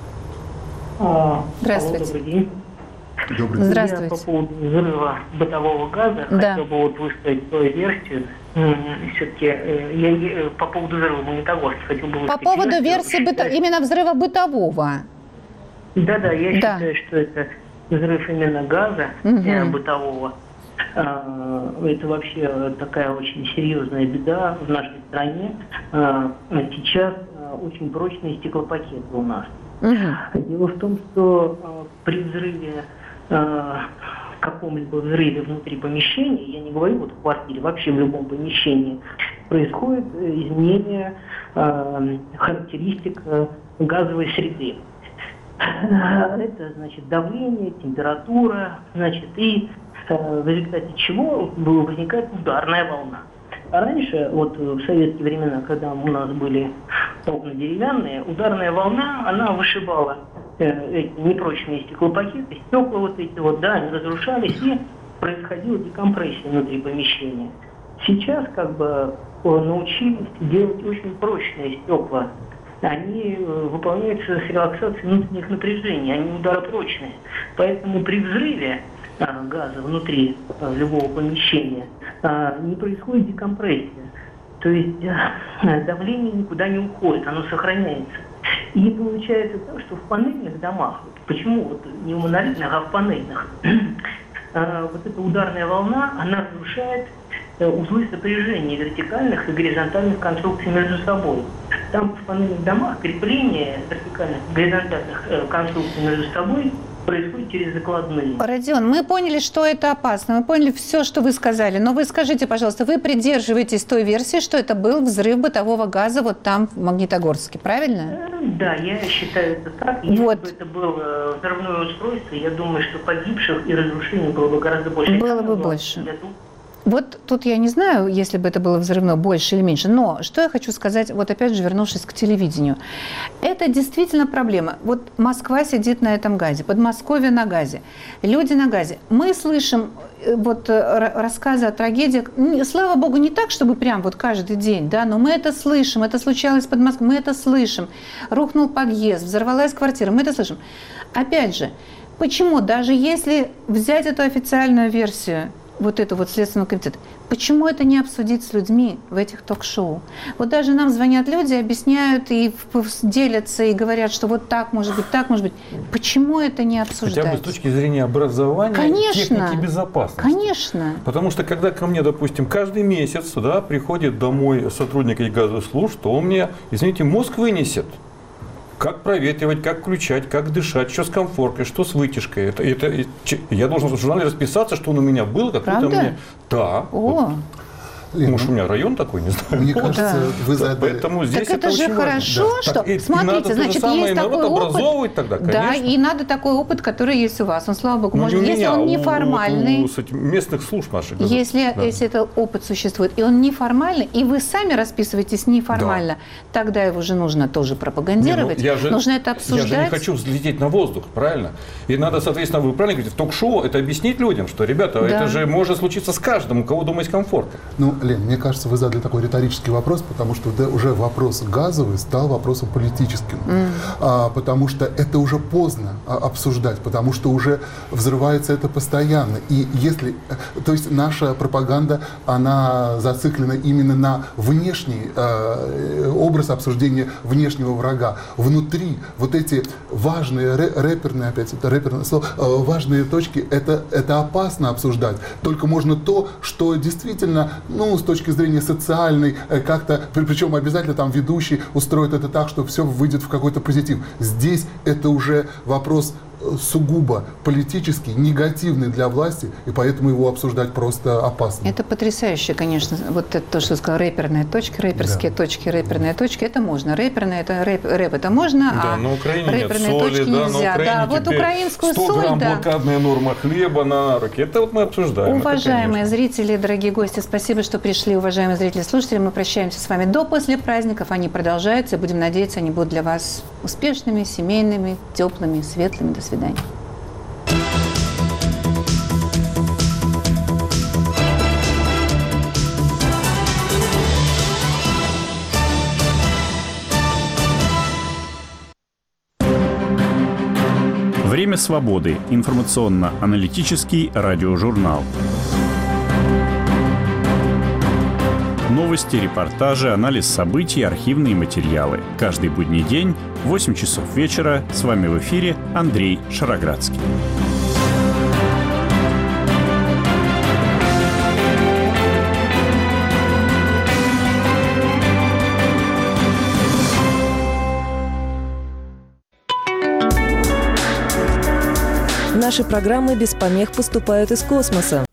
А, здравствуйте. Добрый день. Добрый день. Здравствуйте. Я по поводу взрыва бытового газа да. хотел бы вот высказать свою версию. Все-таки я, я, по поводу взрыва Магнитогорска хотел бы По поводу версию, версии считаю... быто... именно взрыва бытового. Да-да, я да. считаю, что это взрыв именно газа угу. бытового. Это вообще такая очень серьезная беда в нашей стране. Сейчас очень прочные стеклопакеты у нас. Угу. Дело в том, что при взрыве, каком-либо взрыве внутри помещения, я не говорю вот в квартире, вообще в любом помещении, происходит изменение характеристик газовой среды. Это, значит, давление, температура, значит, и в результате чего возникает ударная волна. А раньше, вот в советские времена, когда у нас были окна деревянные, ударная волна, она вышибала э, эти непрочные стеклопакеты, стекла вот эти вот, да, они разрушались, и происходила декомпрессия внутри помещения. Сейчас как бы научились делать очень прочные стекла. Они выполняются с релаксацией внутренних напряжений, они ударопрочные. Поэтому при взрыве газа внутри любого помещения не происходит декомпрессия. То есть давление никуда не уходит, оно сохраняется. И получается так, что в панельных домах, почему вот не в монолитных, а в панельных, вот эта ударная волна, она разрушает узлы сопряжения вертикальных и горизонтальных конструкций между собой. Там в панельных домах крепление вертикальных и горизонтальных конструкций между собой происходит через закладные. Родион, мы поняли, что это опасно, мы поняли все, что вы сказали, но вы скажите, пожалуйста, вы придерживаетесь той версии, что это был взрыв бытового газа вот там, в Магнитогорске, правильно? Да, я считаю это так. Если вот. бы это было взрывное устройство, я думаю, что погибших и разрушений было бы гораздо больше. Было бы больше. Вот тут я не знаю, если бы это было взрывно больше или меньше, но что я хочу сказать, вот опять же вернувшись к телевидению, это действительно проблема. Вот Москва сидит на этом газе, Подмосковье на газе, люди на газе. Мы слышим вот рассказы о трагедиях, слава богу, не так, чтобы прям вот каждый день, да, но мы это слышим, это случалось в Подмосковье, мы это слышим. Рухнул подъезд, взорвалась квартира, мы это слышим. Опять же, почему, даже если взять эту официальную версию, вот эту вот Следственного комитета, почему это не обсудить с людьми в этих ток-шоу? Вот даже нам звонят люди, объясняют и делятся, и говорят, что вот так может быть, так может быть. Почему это не обсуждать? Хотя бы с точки зрения образования, конечно, техники безопасности. Конечно. Потому что когда ко мне, допустим, каждый месяц да, приходит домой сотрудник газовых служб, то он мне, извините, мозг вынесет. Как проветривать, как включать, как дышать, что с комфоркой, что с вытяжкой. Это, это, я должен в журнале расписаться, что он у меня был, какой-то мне. Да. О. Вот. Может, у меня район такой, не знаю. Мне кажется, да. вы задали. Поэтому здесь так это, это же очень хорошо, важно. что, так, и, смотрите, и значит, есть такой опыт. Тогда, да, и надо такой опыт, который есть у вас. Он, слава богу, ну, может, не если меня, он неформальный. У, у, у местных служб наших. Если, да. если этот опыт существует, и он неформальный, и вы сами расписываетесь неформально, да. тогда его же нужно тоже пропагандировать. Не, ну, же, нужно это обсуждать. Я же не хочу взлететь на воздух, правильно? И надо, соответственно, вы правильно говорите, в ток-шоу это объяснить людям, что, ребята, да. это же может случиться с каждым, у кого дома есть комфорт. Ну, Лен, мне кажется, вы задали такой риторический вопрос, потому что да, уже вопрос газовый стал вопросом политическим. Mm. А, потому что это уже поздно а, обсуждать, потому что уже взрывается это постоянно. И если, то есть наша пропаганда, она зациклена именно на внешний э, образ обсуждения внешнего врага. Внутри вот эти важные рэперные, опять это рэперное слово, э, важные точки, это, это опасно обсуждать. Только можно то, что действительно, ну, с точки зрения социальной, э, как-то, причем обязательно там ведущий устроит это так, что все выйдет в какой-то позитив. Здесь это уже вопрос сугубо политический, негативный для власти, и поэтому его обсуждать просто опасно. Это потрясающе, конечно. Вот это то, что сказал, рэперная точка, рэперские да. точки, рэперная точка, это можно. Рэперная, это рэп, рэп это можно, да, а на Украине рэперные нет соли, точки да, нельзя. Да, вот украинскую сто соль, грамм да. блокадная норма хлеба на руки. Это вот мы обсуждаем. Уважаемые это, зрители, дорогие гости, спасибо, что пришли. Уважаемые зрители, слушатели, мы прощаемся с вами до после праздников. Они продолжаются, и будем надеяться, они будут для вас успешными, семейными, теплыми, светлыми. До свидания. Время свободы. Информационно-аналитический радиожурнал. Новости, репортажи, анализ событий, архивные материалы. Каждый будний день в восемь часов вечера. С вами в эфире Андрей Шароградский. Наши программы без помех поступают из космоса.